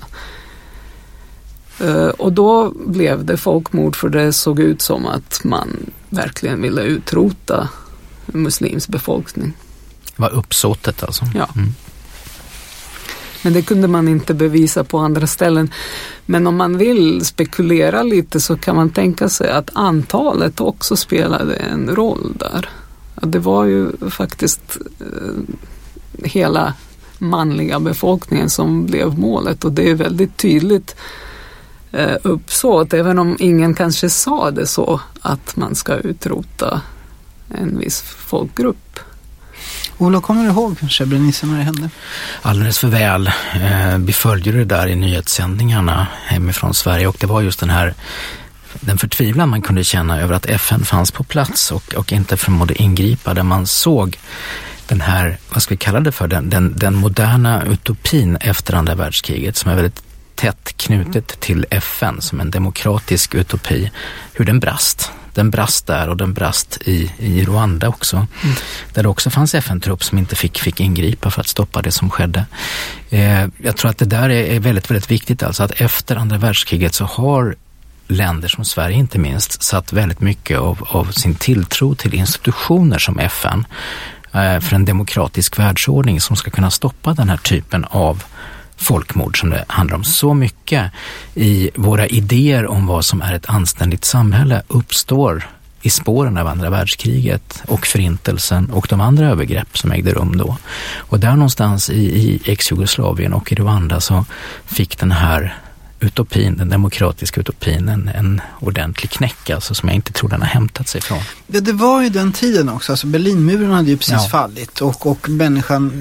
Uh, och då blev det folkmord för det såg ut som att man verkligen ville utrota muslims befolkning. Det var uppsåtet alltså? Ja. Mm. Men det kunde man inte bevisa på andra ställen. Men om man vill spekulera lite så kan man tänka sig att antalet också spelade en roll där. Det var ju faktiskt eh, hela manliga befolkningen som blev målet och det är väldigt tydligt eh, uppsåt, även om ingen kanske sa det så att man ska utrota en viss folkgrupp. Ola, kommer du ihåg Srebrenica när det hände? Alldeles för väl. Eh, vi följde det där i nyhetssändningarna hemifrån Sverige och det var just den här den förtvivlan man kunde känna över att F N fanns på plats och, och inte förmådde ingripa, där man såg den här, vad ska vi kalla det för, den, den, den moderna utopin efter andra världskriget som är väldigt tätt knutet till F N som en demokratisk utopi, hur den brast. Den brast där och den brast i, i Rwanda också. Mm. Där det också fanns F N-trupp som inte fick, fick ingripa för att stoppa det som skedde. Eh, jag tror att det där är, är väldigt, väldigt viktigt. Alltså att efter andra världskriget så har länder som Sverige inte minst satt väldigt mycket av, av sin tilltro till institutioner som F N eh, för en demokratisk världsordning som ska kunna stoppa den här typen av folkmord som det handlar om. Så mycket i våra idéer om vad som är ett anständigt samhälle uppstår i spåren av andra världskriget och förintelsen och de andra övergrepp som ägde rum då. Och där någonstans i, i ex-Jugoslavien och i Rwanda så fick den här utopin, den demokratiska utopin, en, en ordentlig knäck alltså, som jag inte tror den har hämtat sig från. Ja, det var ju den tiden också. Alltså Berlinmuren hade ju precis ja. fallit och, och människan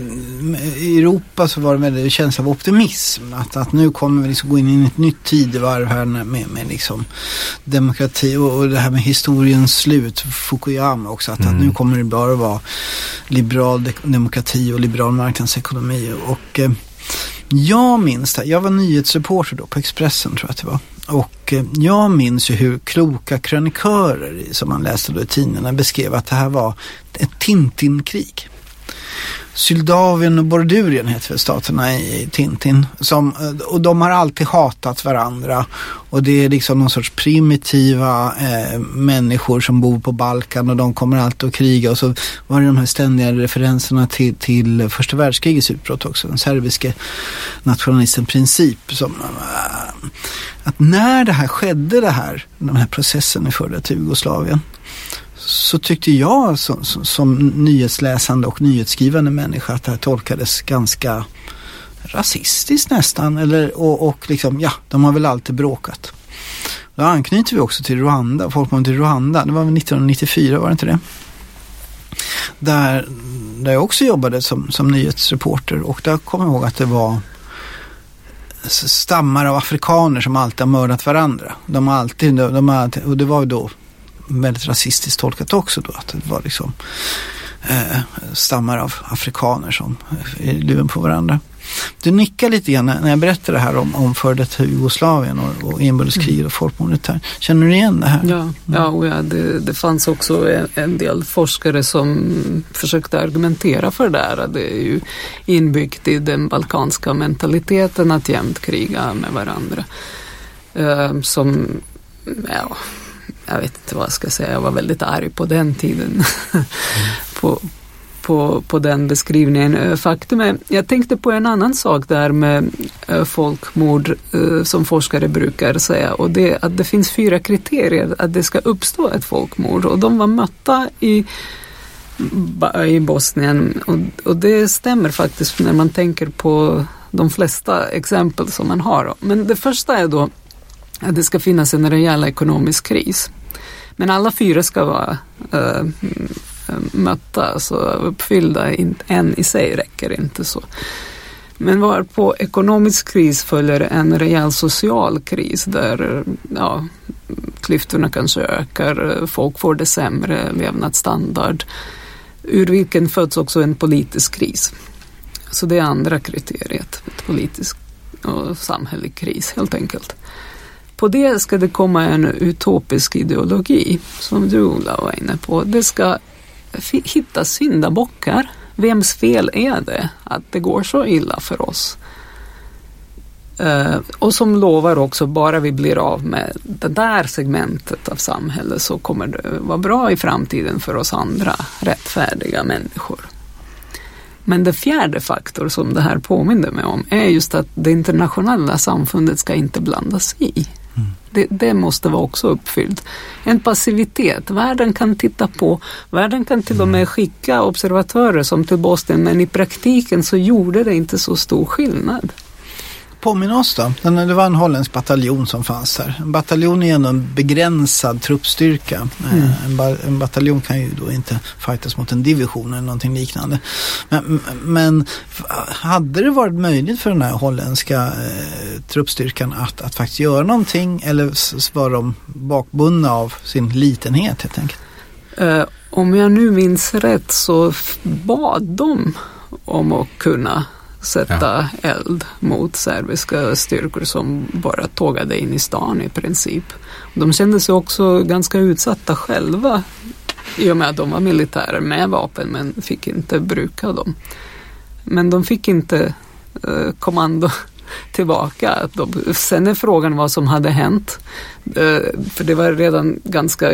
i Europa så var det väldigt en känsla av optimism. Att, att nu kommer vi liksom gå in i ett nytt tidevarv här med, med liksom demokrati och, och det här med historiens slut, Fukuyama också. Att, mm. att nu kommer det bara vara liberal demokrati och liberal marknadsekonomi och eh, jag minns det. Jag var nyhetsreporter då på Expressen tror jag att det var. Och eh, jag minns ju hur kloka krönikörer som man läste då i tidningarna beskrev att det här var ett Tintin-krig. Syldavien och Bordurien heter väl staterna i Tintin. Som, och de har alltid hatat varandra. Och det är liksom någon sorts primitiva eh, människor som bor på Balkan och de kommer alltid att kriga. Och så var det de här ständiga referenserna till, till första världskrigets utbrott också. Den serbiske nationalisten Princip. Som, äh, att när det här skedde, det här, den här processen i förra till Jugoslavien, så tyckte jag som, som, som nyhetsläsande och nyhetsskrivande människa att det här tolkades ganska rasistiskt nästan. Eller, och, och liksom, ja, de har väl alltid bråkat. Då anknyter vi också till Rwanda, folkmordet till Rwanda. Det var väl nittonhundranittiofyra, var det inte det? Där, där jag också jobbade som, som nyhetsreporter, och där kommer jag ihåg att det var stammar av afrikaner som alltid har mördat varandra. De har alltid, de har alltid, och det var ju då väldigt rasistiskt tolkat också då, att det var liksom eh, stammar av afrikaner som är luven på varandra. Du nickar lite grann när jag berättar det här om, om för detta Jugoslavien och, och inbördeskriget och folkmordet här. Känner du igen det här? Ja, ja, och ja det, det fanns också en, en del forskare som försökte argumentera för det här. Det är ju inbyggt i den balkanska mentaliteten att jämt kriga med varandra. Uh, som, ja, jag vet inte vad jag ska säga, jag var väldigt arg på den tiden. Mm. på På, på den beskrivningen. Faktum är, jag tänkte på en annan sak där med äh, folkmord äh, som forskare brukar säga, och det är att det finns fyra kriterier att det ska uppstå ett folkmord, och de var mötta i, i Bosnien, och, och det stämmer faktiskt när man tänker på de flesta exempel som man har. Men det första är då att det ska finnas en rejäl ekonomisk kris. Men alla fyra ska vara äh, mötta, alltså uppfyllda, en i sig räcker inte så. Men var på ekonomisk kris följer en rejäl social kris där ja, klyftorna kanske ökar, folk får det sämre levnadsstandard, ur vilken föds också en politisk kris. Så det är andra kriteriet, ett politisk och samhällelig kris helt enkelt. På det ska det komma en utopisk ideologi som du, Ola, var inne på. Det ska hitta syndabockar. Vems fel är det att det går så illa för oss? Uh, och som lovar också, bara vi blir av med det där segmentet av samhället så kommer det vara bra i framtiden för oss andra rättfärdiga människor. Men det fjärde faktor som det här påminner mig om är just att det internationella samfundet ska inte blandas i. Mm. Det, det måste vara också uppfyllt. En passivitet. Världen kan titta på, världen kan till och med skicka observatörer som till Bosnien, men i praktiken så gjorde det inte så stor skillnad. Påminner oss då. Det var en holländsk bataljon som fanns här. En bataljon är ändå en begränsad truppstyrka. Mm. En, ba- en bataljon kan ju då inte fightas mot en division eller någonting liknande. Men, men hade det varit möjligt för den här holländska eh, truppstyrkan att, att faktiskt göra någonting, eller var de bakbundna av sin litenhet helt enkelt? Uh, om jag nu minns rätt så bad de om att kunna sätta ja. eld mot serbiska styrkor som bara tågade in i stan i princip. De kände sig också ganska utsatta själva i och med att de var militärer med vapen men fick inte bruka dem. Men de fick inte eh, kommando tillbaka. De, sen är frågan vad som hade hänt. Eh, för det var redan ganska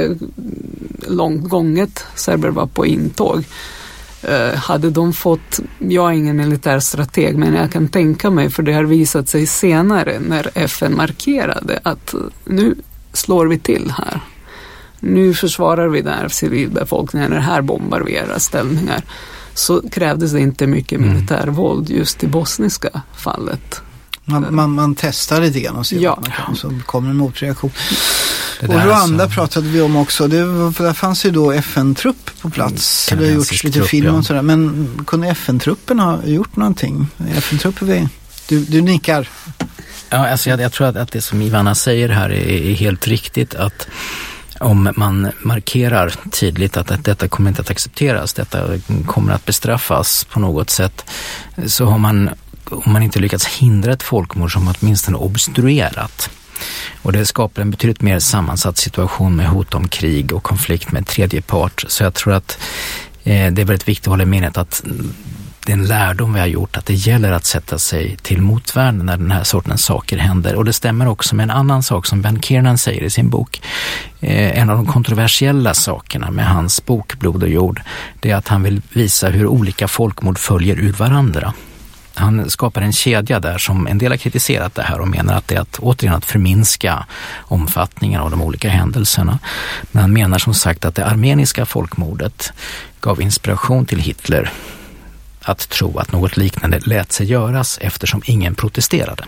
långt gånget. Serber var på intåg. Uh, hade de fått, jag är ingen militär strateg, men jag kan tänka mig, för det har visat sig senare när F N markerade att nu slår vi till här. Nu försvarar vi där civilbefolkningen, när här bombar vi era ställningar. Så krävdes det inte mycket militär mm. våld just i bosniska fallet. Man, man, man testar lite grann och ser ja. vad man kan, så kommer en motreaktion. Och Rwanda så... pratade vi om också. Det var, för där fanns ju då F N-trupp på plats. Mm, det har gjorts lite trupp, film ja. och sådär. Men kunde F N-truppen ha gjort någonting? F N-truppen vi... Du, du nickar. Ja, alltså jag, jag tror att, att det som Ivana säger här är, är helt riktigt, att om man markerar tydligt att, att detta kommer inte att accepteras, detta kommer att bestraffas på något sätt, så har man, om man inte lyckats hindra ett folkmord, som åtminstone obstruerat. Och det skapar en betydligt mer sammansatt situation med hot om krig och konflikt med tredje part. Så jag tror att eh, det är väldigt viktigt att hålla i minnet att det är en lärdom vi har gjort att det gäller att sätta sig till motvärn när den här sortens saker händer. Och det stämmer också med en annan sak som Ben Kiernan säger i sin bok. Eh, en av de kontroversiella sakerna med hans bok Blod och jord, det är att han vill visa hur olika folkmord följer ur varandra. Han skapar en kedja där som en del har kritiserat det här och menar att det är att återigen att förminska omfattningen av de olika händelserna. Men han menar som sagt att det armeniska folkmordet gav inspiration till Hitler att tro att något liknande lät sig göras eftersom ingen protesterade.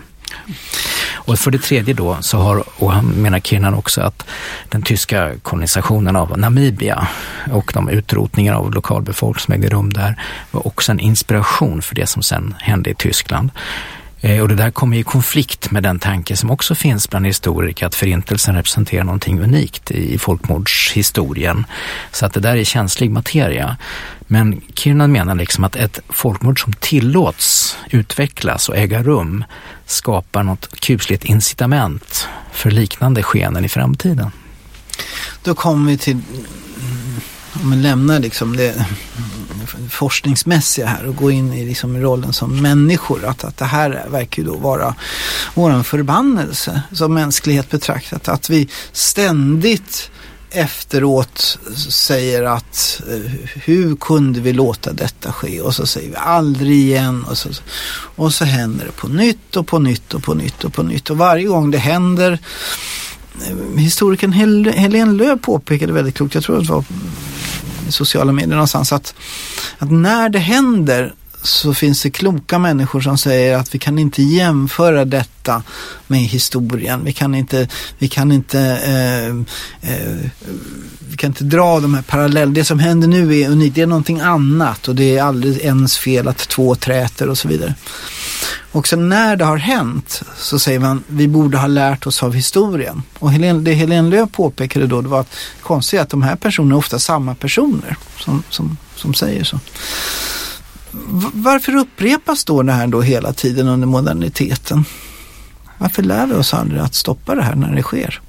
Och för det tredje då så har, och han menar Kiernan också, att den tyska kolonisationen av Namibia och de utrotningar av lokalbefolkning som ägde rum där var också en inspiration för det som sen hände i Tyskland. Och det där kommer i konflikt med den tanke som också finns bland historiker att förintelsen representerar någonting unikt i folkmordshistorien. Så att det där är känslig materia. Men Kiernan menar liksom att ett folkmord som tillåts utvecklas och äga rum skapar något kusligt incitament för liknande skenen i framtiden. Då kommer vi till, om vi lämnar liksom det forskningsmässiga här och går in i liksom rollen som människor, att, att det här verkar ju då vara vår förbannelse som mänsklighet betraktat, att vi ständigt efteråt säger att hur kunde vi låta detta ske, och så säger vi aldrig igen, och så, och så händer det på nytt och på nytt och på nytt och på nytt, och varje gång det händer, historikern Hel- Helene Lööw påpekade väldigt klokt, jag tror att det var i sociala medier någonstans, att, att när det händer så finns det kloka människor som säger att vi kan inte jämföra detta med historien. Vi kan inte, vi kan inte, eh, eh, vi kan inte dra de här parallellerna. Det som händer nu är unikt, det är någonting annat, och det är aldrig ens fel att två träter och så vidare. Och sen när det har hänt så säger man vi borde ha lärt oss av historien. Och Helene, det Helene Lööw påpekade då, det var att konstigt att de här personerna är ofta samma personer som, som, som säger så. Varför upprepas då det här då hela tiden under moderniteten? Varför lär vi oss aldrig att stoppa det här när det sker?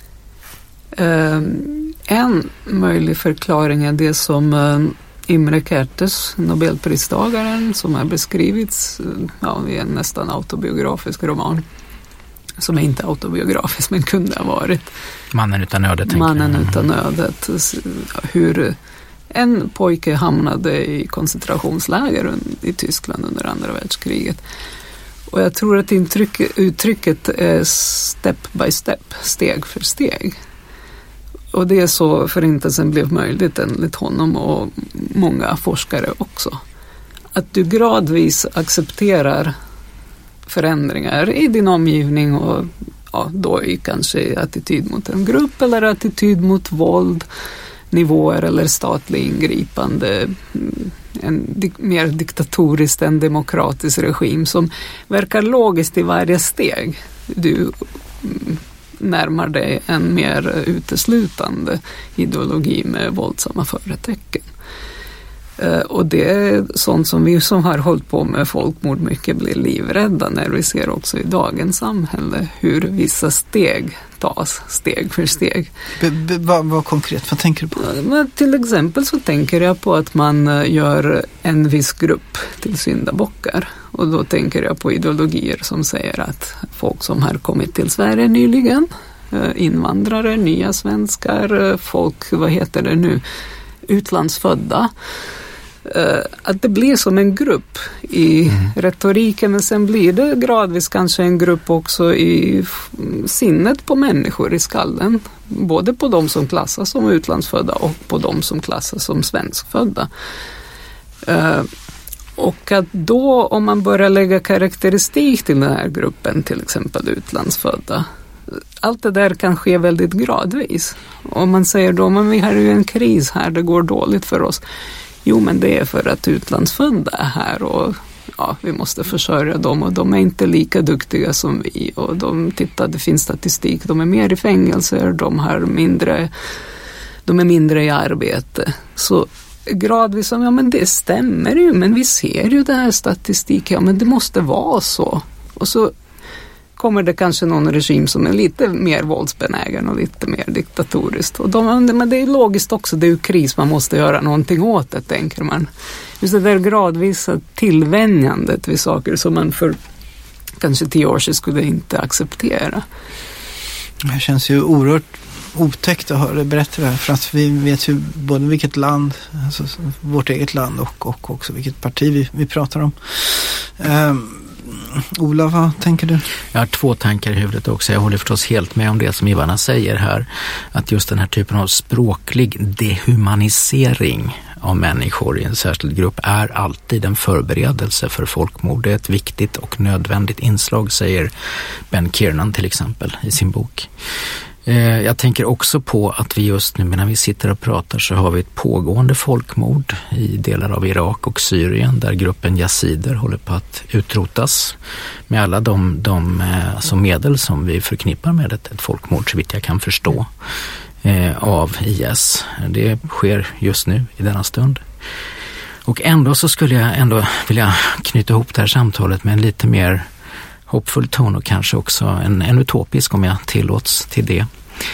Um, en möjlig förklaring är det som um, Imre Kertész, Nobelpristagaren, som har beskrivits ja, i en nästan autobiografisk roman. Som är inte autobiografisk men kunde ha varit. Mannen utan ödet. Mannen utan ödet. Hur en pojke hamnade i koncentrationsläger i Tyskland under andra världskriget. Och jag tror att intryck, uttrycket är step by step, steg för steg. Och det är så förintelsen blev möjligt enligt honom och många forskare också. Att du gradvis accepterar förändringar i din omgivning och ja, då i kanske attityd mot en grupp eller attityd mot våld, nivåer eller statlig ingripande, en dik- mer diktatoriskt än demokratisk regim som verkar logiskt i varje steg. Du mm, närmar dig en mer uteslutande ideologi med våldsamma företecken. Uh, och det är sånt som vi som har hållit på med folkmord mycket blir livrädda när vi ser också i dagens samhälle hur vissa steg tas, steg för steg. B- b- vad, vad konkret, vad tänker du på? Uh, men till exempel så tänker jag på att man uh, gör en viss grupp till syndabockar. Och då tänker jag på ideologier som säger att folk som har kommit till Sverige nyligen, uh, invandrare, nya svenskar, uh, folk, vad heter det nu, utlandsfödda, att det blir som en grupp i mm. retoriken, men sen blir det gradvis kanske en grupp också i sinnet på människor i skallen, både på de som klassas som utlandsfödda och på de som klassas som svenskfödda. Och att då om man börjar lägga karaktäristik till den här gruppen, till exempel utlandsfödda, allt det där kan ske väldigt gradvis. Om man säger då, men vi har ju en kris här, det går dåligt för oss. Jo, men det är för att utlandsfödda är här och ja, vi måste försörja dem och de är inte lika duktiga som vi. Och de tittar, det finns statistik, de är mer i fängelser, de har mindre, de är mindre i arbete. Så gradvis, ja men det stämmer ju, men vi ser ju det här statistiken, ja men det måste vara så. Och så kommer det kanske någon regim som är lite mer våldsbenägen och lite mer diktatoriskt. Och de, men det är logiskt också, det är ju kris, man måste göra någonting åt det, tänker man. Just det där gradvisa tillvänjandet vid saker som man för kanske tio år sedan skulle inte acceptera. Det känns ju oerhört otäckt att höra det berätta det här, för att vi vet ju både vilket land, alltså vårt eget land och, och också vilket parti vi, vi pratar om. Um, Ola, vad tänker du? Jag har två tankar i huvudet också. Jag håller förstås helt med om det som Ivana säger här. Att just den här typen av språklig dehumanisering av människor i en särskild grupp är alltid en förberedelse för folkmord. Det är ett viktigt och nödvändigt inslag, säger Ben Kiernan till exempel i sin bok. Jag tänker också på att vi just nu, när vi sitter och pratar, så har vi ett pågående folkmord i delar av Irak och Syrien där gruppen yazider håller på att utrotas med alla de, de alltså medel som vi förknippar med ett, ett folkmord, så vitt jag kan förstå, eh, av I S. Det sker just nu i denna stund. Och ändå så skulle jag ändå vilja knyta ihop det här samtalet med en lite mer hoppfull ton och kanske också en, en utopisk, om jag tillåts till det.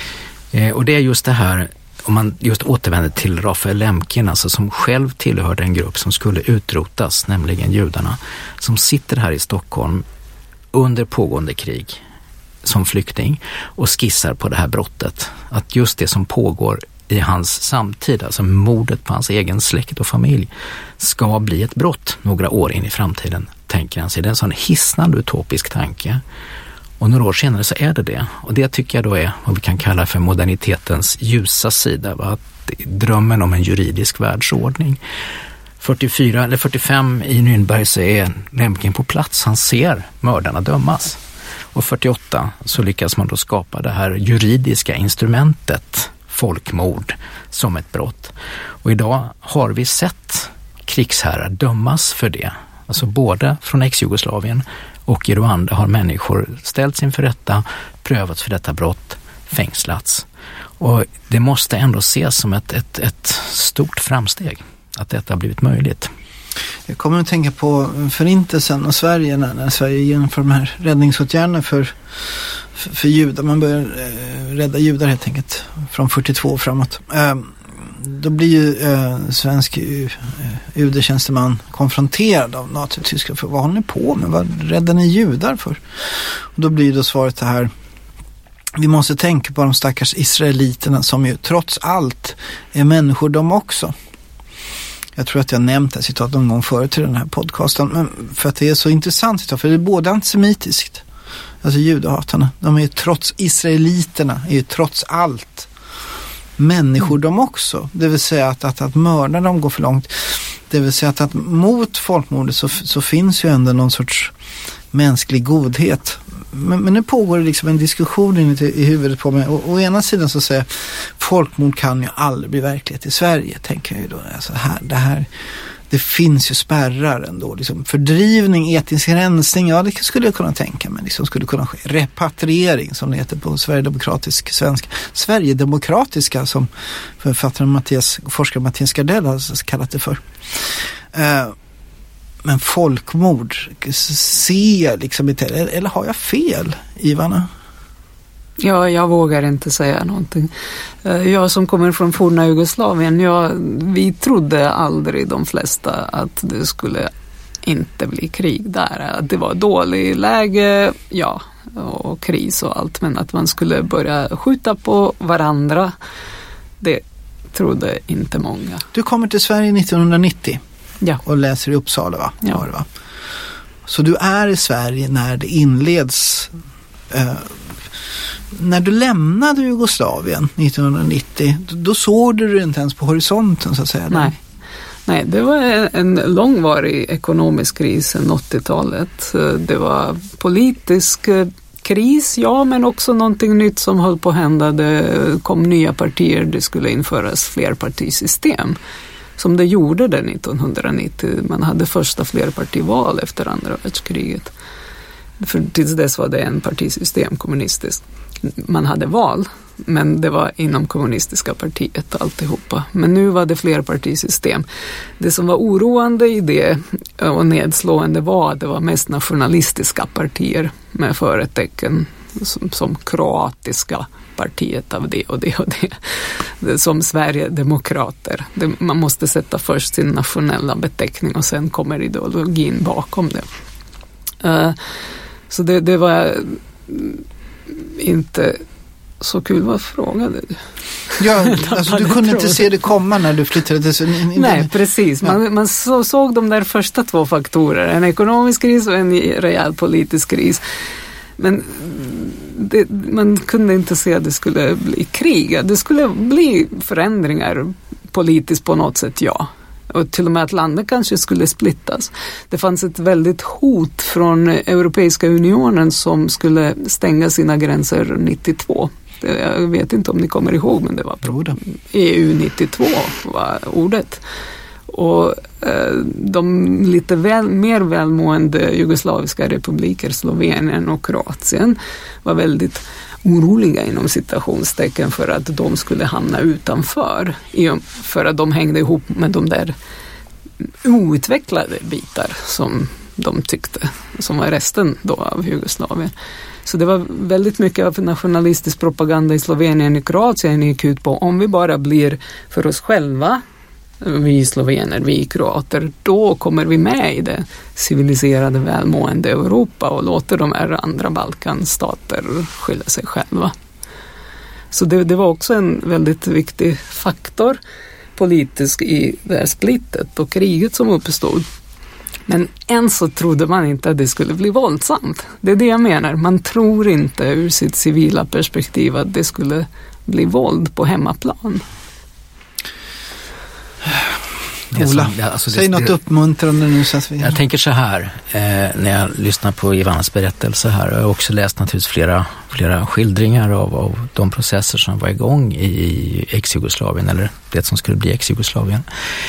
Eh, och det är just det här, om man just återvänder till Raphael Lemkin, alltså som själv tillhörde en grupp som skulle utrotas, nämligen judarna, som sitter här i Stockholm under pågående krig som flykting och skissar på det här brottet. Att just det som pågår i hans samtid, alltså mordet på hans egen släkt och familj, ska bli ett brott några år in i framtiden, tänker han sig. Det är en sån hisnande utopisk tanke. Och några år senare så är det det. Och det tycker jag då är vad vi kan kalla för modernitetens ljusa sida. Va? Att drömmen om en juridisk världsordning. fyrtiofyra eller fyrtiofem i Nürnberg så är Lemkin på plats. Han ser mördarna dömas. Och fyrtioåtta så lyckas man då skapa det här juridiska instrumentet folkmord som ett brott. Och idag har vi sett krigsherrar dömas för det. Alltså både från ex-Jugoslavien och i Rwanda har människor ställts inför rätta, prövats för detta brott, fängslats. Och det måste ändå ses som ett, ett, ett stort framsteg att detta har blivit möjligt. Jag kommer att tänka på förintelsen och Sverige när, när Sverige genomför de här räddningsåtgärderna för, för, för judar. Man börjar eh, rädda judar helt enkelt från fyrtiotvå framåt. Eh, då blir ju eh, svensk uh, U D-tjänsteman konfronterad av Nazityskland för vad håller ni på med? Vad räddar ni judar för? Och då blir då svaret det här: vi måste tänka på de stackars israeliterna som ju trots allt är människor de också. Jag tror att jag nämnt det citat någon gång förut i den här podcasten, men för att det är så intressant citat, för det är både antisemitiskt, alltså judehatarna, de är ju trots israeliterna, är ju trots allt människor de också. Det vill säga att, att, att mörda dem går för långt. Det vill säga att, att mot folkmordet så, så finns ju ändå någon sorts mänsklig godhet. Men, men nu pågår det liksom en diskussion i, i huvudet på mig. Och, å ena sidan så säger jag, folkmord kan ju aldrig bli verklighet i Sverige, tänker jag ju då. Alltså här, det här, det finns ju spärrar ändå. Liksom fördrivning, etnisk rensning, ja det skulle jag kunna tänka mig. Liksom skulle kunna ske. Repatriering, som det heter på sverigedemokratisk svensk. Sverigedemokratiska, som författaren Mattias, forskaren Mattias Gardell har kallat det för. Uh, Men folkmord ser liksom inte, eller har jag fel, Ivana? Ja, jag vågar inte säga någonting. Jag som kommer från forna Jugoslavien, jag, vi trodde aldrig de flesta att det skulle inte bli krig där. Att det var dålig läge, ja, och kris och allt, men att man skulle börja skjuta på varandra, det trodde inte många. Du kommer till Sverige nittonhundranittio. Ja. Och läser i Uppsala, va? Ja. Var det, va? Så du är i Sverige när det inleds. Eh, när du lämnade Jugoslavien nittonhundranittio, då såg du det inte ens på horisonten, så att säga. Nej. Nej, det var en långvarig ekonomisk kris sedan åttiotalet. Det var politisk kris, ja, men också någonting nytt som höll på att hända. Det kom nya partier, det skulle införas flerpartisystem. Som det gjorde det nittonhundranittio. Man hade första flerpartival efter andra världskriget. För tills dess var det en partisystem, kommunistiskt. Man hade val men det var inom kommunistiska partiet alltihopa. Men nu var det flerpartisystem. Det som var oroande i det och nedslående var att det var mest nationalistiska partier med företecken som, som kroatiska partiet av det och det och det. det som Sverigedemokrater. Det, man måste sätta först sin nationella beteckning och sen kommer ideologin bakom det. Uh, så det, det var inte så kul. Vad frågade du? Ja, alltså du kunde inte se det komma när du flyttade till... Nej, precis. Man, ja. man så, såg de där första två faktorer. En ekonomisk kris och en rejäl politisk kris. Men det, man kunde inte se att det skulle bli krig. Det skulle bli förändringar politiskt på något sätt, ja. Och till och med att landet kanske skulle splittas. Det fanns ett väldigt hot från Europeiska unionen som skulle stänga sina gränser nittiotvå. Jag vet inte om ni kommer ihåg, men det var E U nittiotvå var ordet. Och eh, de lite väl, mer välmående jugoslaviska republiker, Slovenien och Kroatien, var väldigt oroliga inom citationstecken för att de skulle hamna utanför. För att de hängde ihop med de där outvecklade bitar som de tyckte, som var resten då av Jugoslavien. Så det var väldigt mycket av nationalistisk propaganda i Slovenien och Kroatien gick ut på om vi bara blir för oss själva, vi slovener, vi kroater, då kommer vi med i det civiliserade välmående Europa och låter de här andra Balkanstater skylla sig själva. Så det, det var också en väldigt viktig faktor politisk i det här splittet och kriget som uppstod. Men än så trodde man inte att det skulle bli våldsamt. Det är det jag menar. Man tror inte ur sitt civila perspektiv att det skulle bli våld på hemmaplan. Ola, alltså säg det, något uppmuntrande nu så att vi... Jag tänker så här, eh, när jag lyssnar på Ivans berättelse här, jag har också läst naturligtvis flera, flera skildringar av, av de processer som var igång i, i ex-Jugoslavien, eller det som skulle bli ex-Jugoslavien.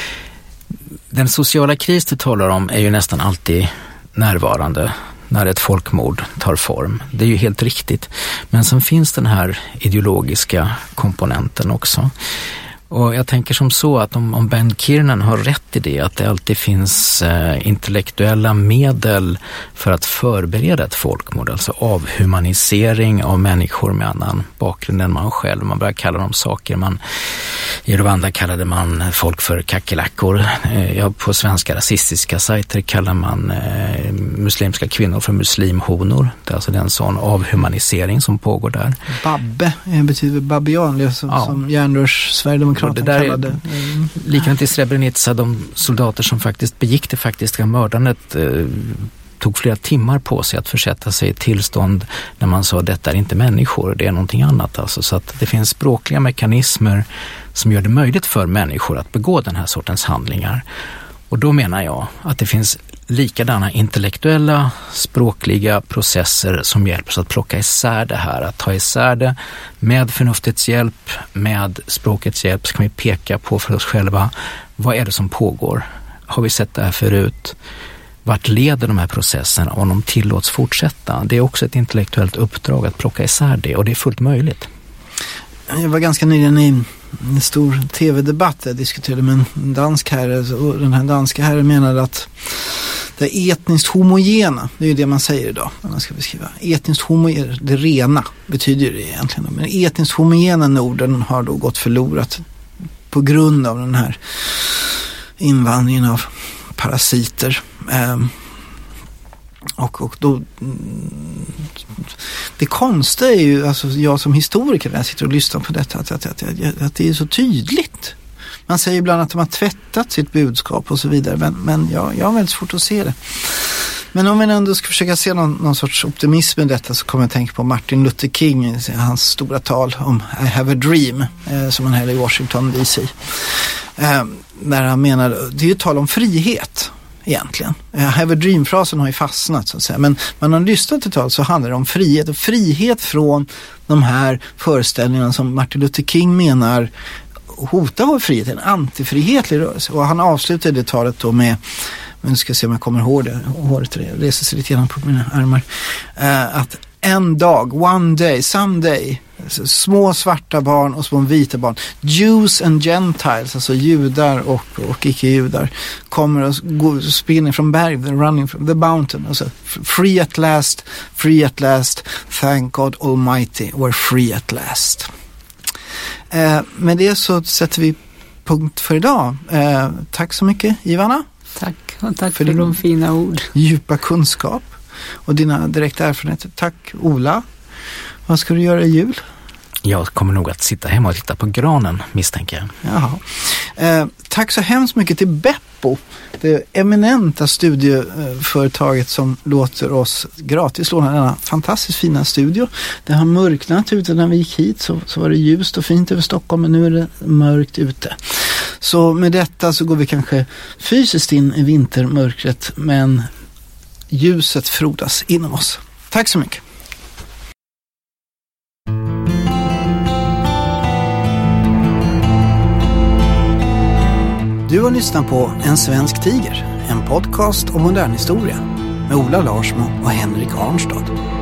Den sociala kris du talar om är ju nästan alltid närvarande när ett folkmord tar form. Det är ju helt riktigt. Men sen finns den här ideologiska komponenten också. Och jag tänker som så att om, om Ben Kiernan har rätt i det, att det alltid finns eh, intellektuella medel för att förbereda ett folkmord, alltså avhumanisering av människor med annan bakgrund än man själv. Man börjar kalla dem saker. Man, i Rwanda kallade man folk för kackerlackor. Eh, ja, på svenska rasistiska sajter kallar man eh, muslimska kvinnor för muslimhonor. Det är alltså den sån avhumanisering som pågår där. Babbe betyder babian, som, ja. som järnrörs Sverigedemokrater. Det där är mm. likadant i Srebrenica, de soldater som faktiskt begick det faktiska mördandet eh, tog flera timmar på sig att försätta sig i tillstånd när man sa att detta är inte människor, det är någonting annat. Alltså. Så att det finns språkliga mekanismer som gör det möjligt för människor att begå den här sortens handlingar. Och då menar jag att det finns likadana intellektuella, språkliga processer som hjälper oss att plocka isär det här. Att ta isär det med förnuftets hjälp, med språkets hjälp, så kan vi peka på för oss själva, vad är det som pågår? Har vi sett det här förut? Vart leder de här processerna om de tillåts fortsätta? Det är också ett intellektuellt uppdrag att plocka isär det, och det är fullt möjligt. Jag var ganska nyligen i en stor tv-debatt jag diskuterade med en dansk herre, och den här danska herren menade att det är etniskt homogena, det är ju det man säger idag när man ska beskriva. Etniskt homogena, det rena betyder det egentligen, men etniskt homogena Norden har då gått förlorat på grund av den här invandringen av parasiter. Um, Och, och då, det konstiga är ju, alltså jag som historiker när jag sitter och lyssnar på detta, att, att, att, att, att det är så tydligt. Man säger ibland att de har tvättat sitt budskap och så vidare, men, men jag, jag har väldigt svårt att se det. Men om vi ändå ska försöka se någon, någon sorts optimism i detta, så kommer jag att tänka på Martin Luther King, hans stora tal om I have a dream, eh, som han höll i Washington D C. Eh, där han menar, det är ju tal om frihet egentligen. I have a dream-frasen har ju fastnat så att säga. Men man har lyssnat till tal så handlar det om frihet. Och frihet från de här föreställningarna som Martin Luther King menar hotar vår frihet. En antifrihetlig rörelse. Och han avslutade det talet då med, nu ska jag se om jag kommer ihåg det, håret reser sig lite grann på mina armar, uh, att en dag, one day, someday, små svarta barn och små vita barn. Jews and Gentiles, alltså judar och, och icke-judar, kommer och går, springer från berg, running from the mountain. Alltså, free at last, free at last, thank God Almighty, we're free at last. Eh, med det så sätter vi punkt för idag. Eh, tack så mycket, Ivana. Tack, och tack för, för de fina ord. Djupa kunskap och dina direkta erfarenheter. Tack, Ola. Vad ska du göra i jul? Jag kommer nog att sitta hemma och titta på granen, misstänker jag. Jaha. Eh, tack så hemskt mycket till Beppo, det eminenta studieföretaget som låter oss gratis låna denna fantastiskt fina studio. Det har mörknat ute när vi gick hit, så, så var det ljust och fint över Stockholm, men nu är det mörkt ute. Så med detta så går vi kanske fysiskt in i vintermörkret, men ljuset frodas inom oss. Tack så mycket. Du har lyssnat på En svensk tiger, en podcast om modern historia med Ola Larsmo och Henrik Arnstad.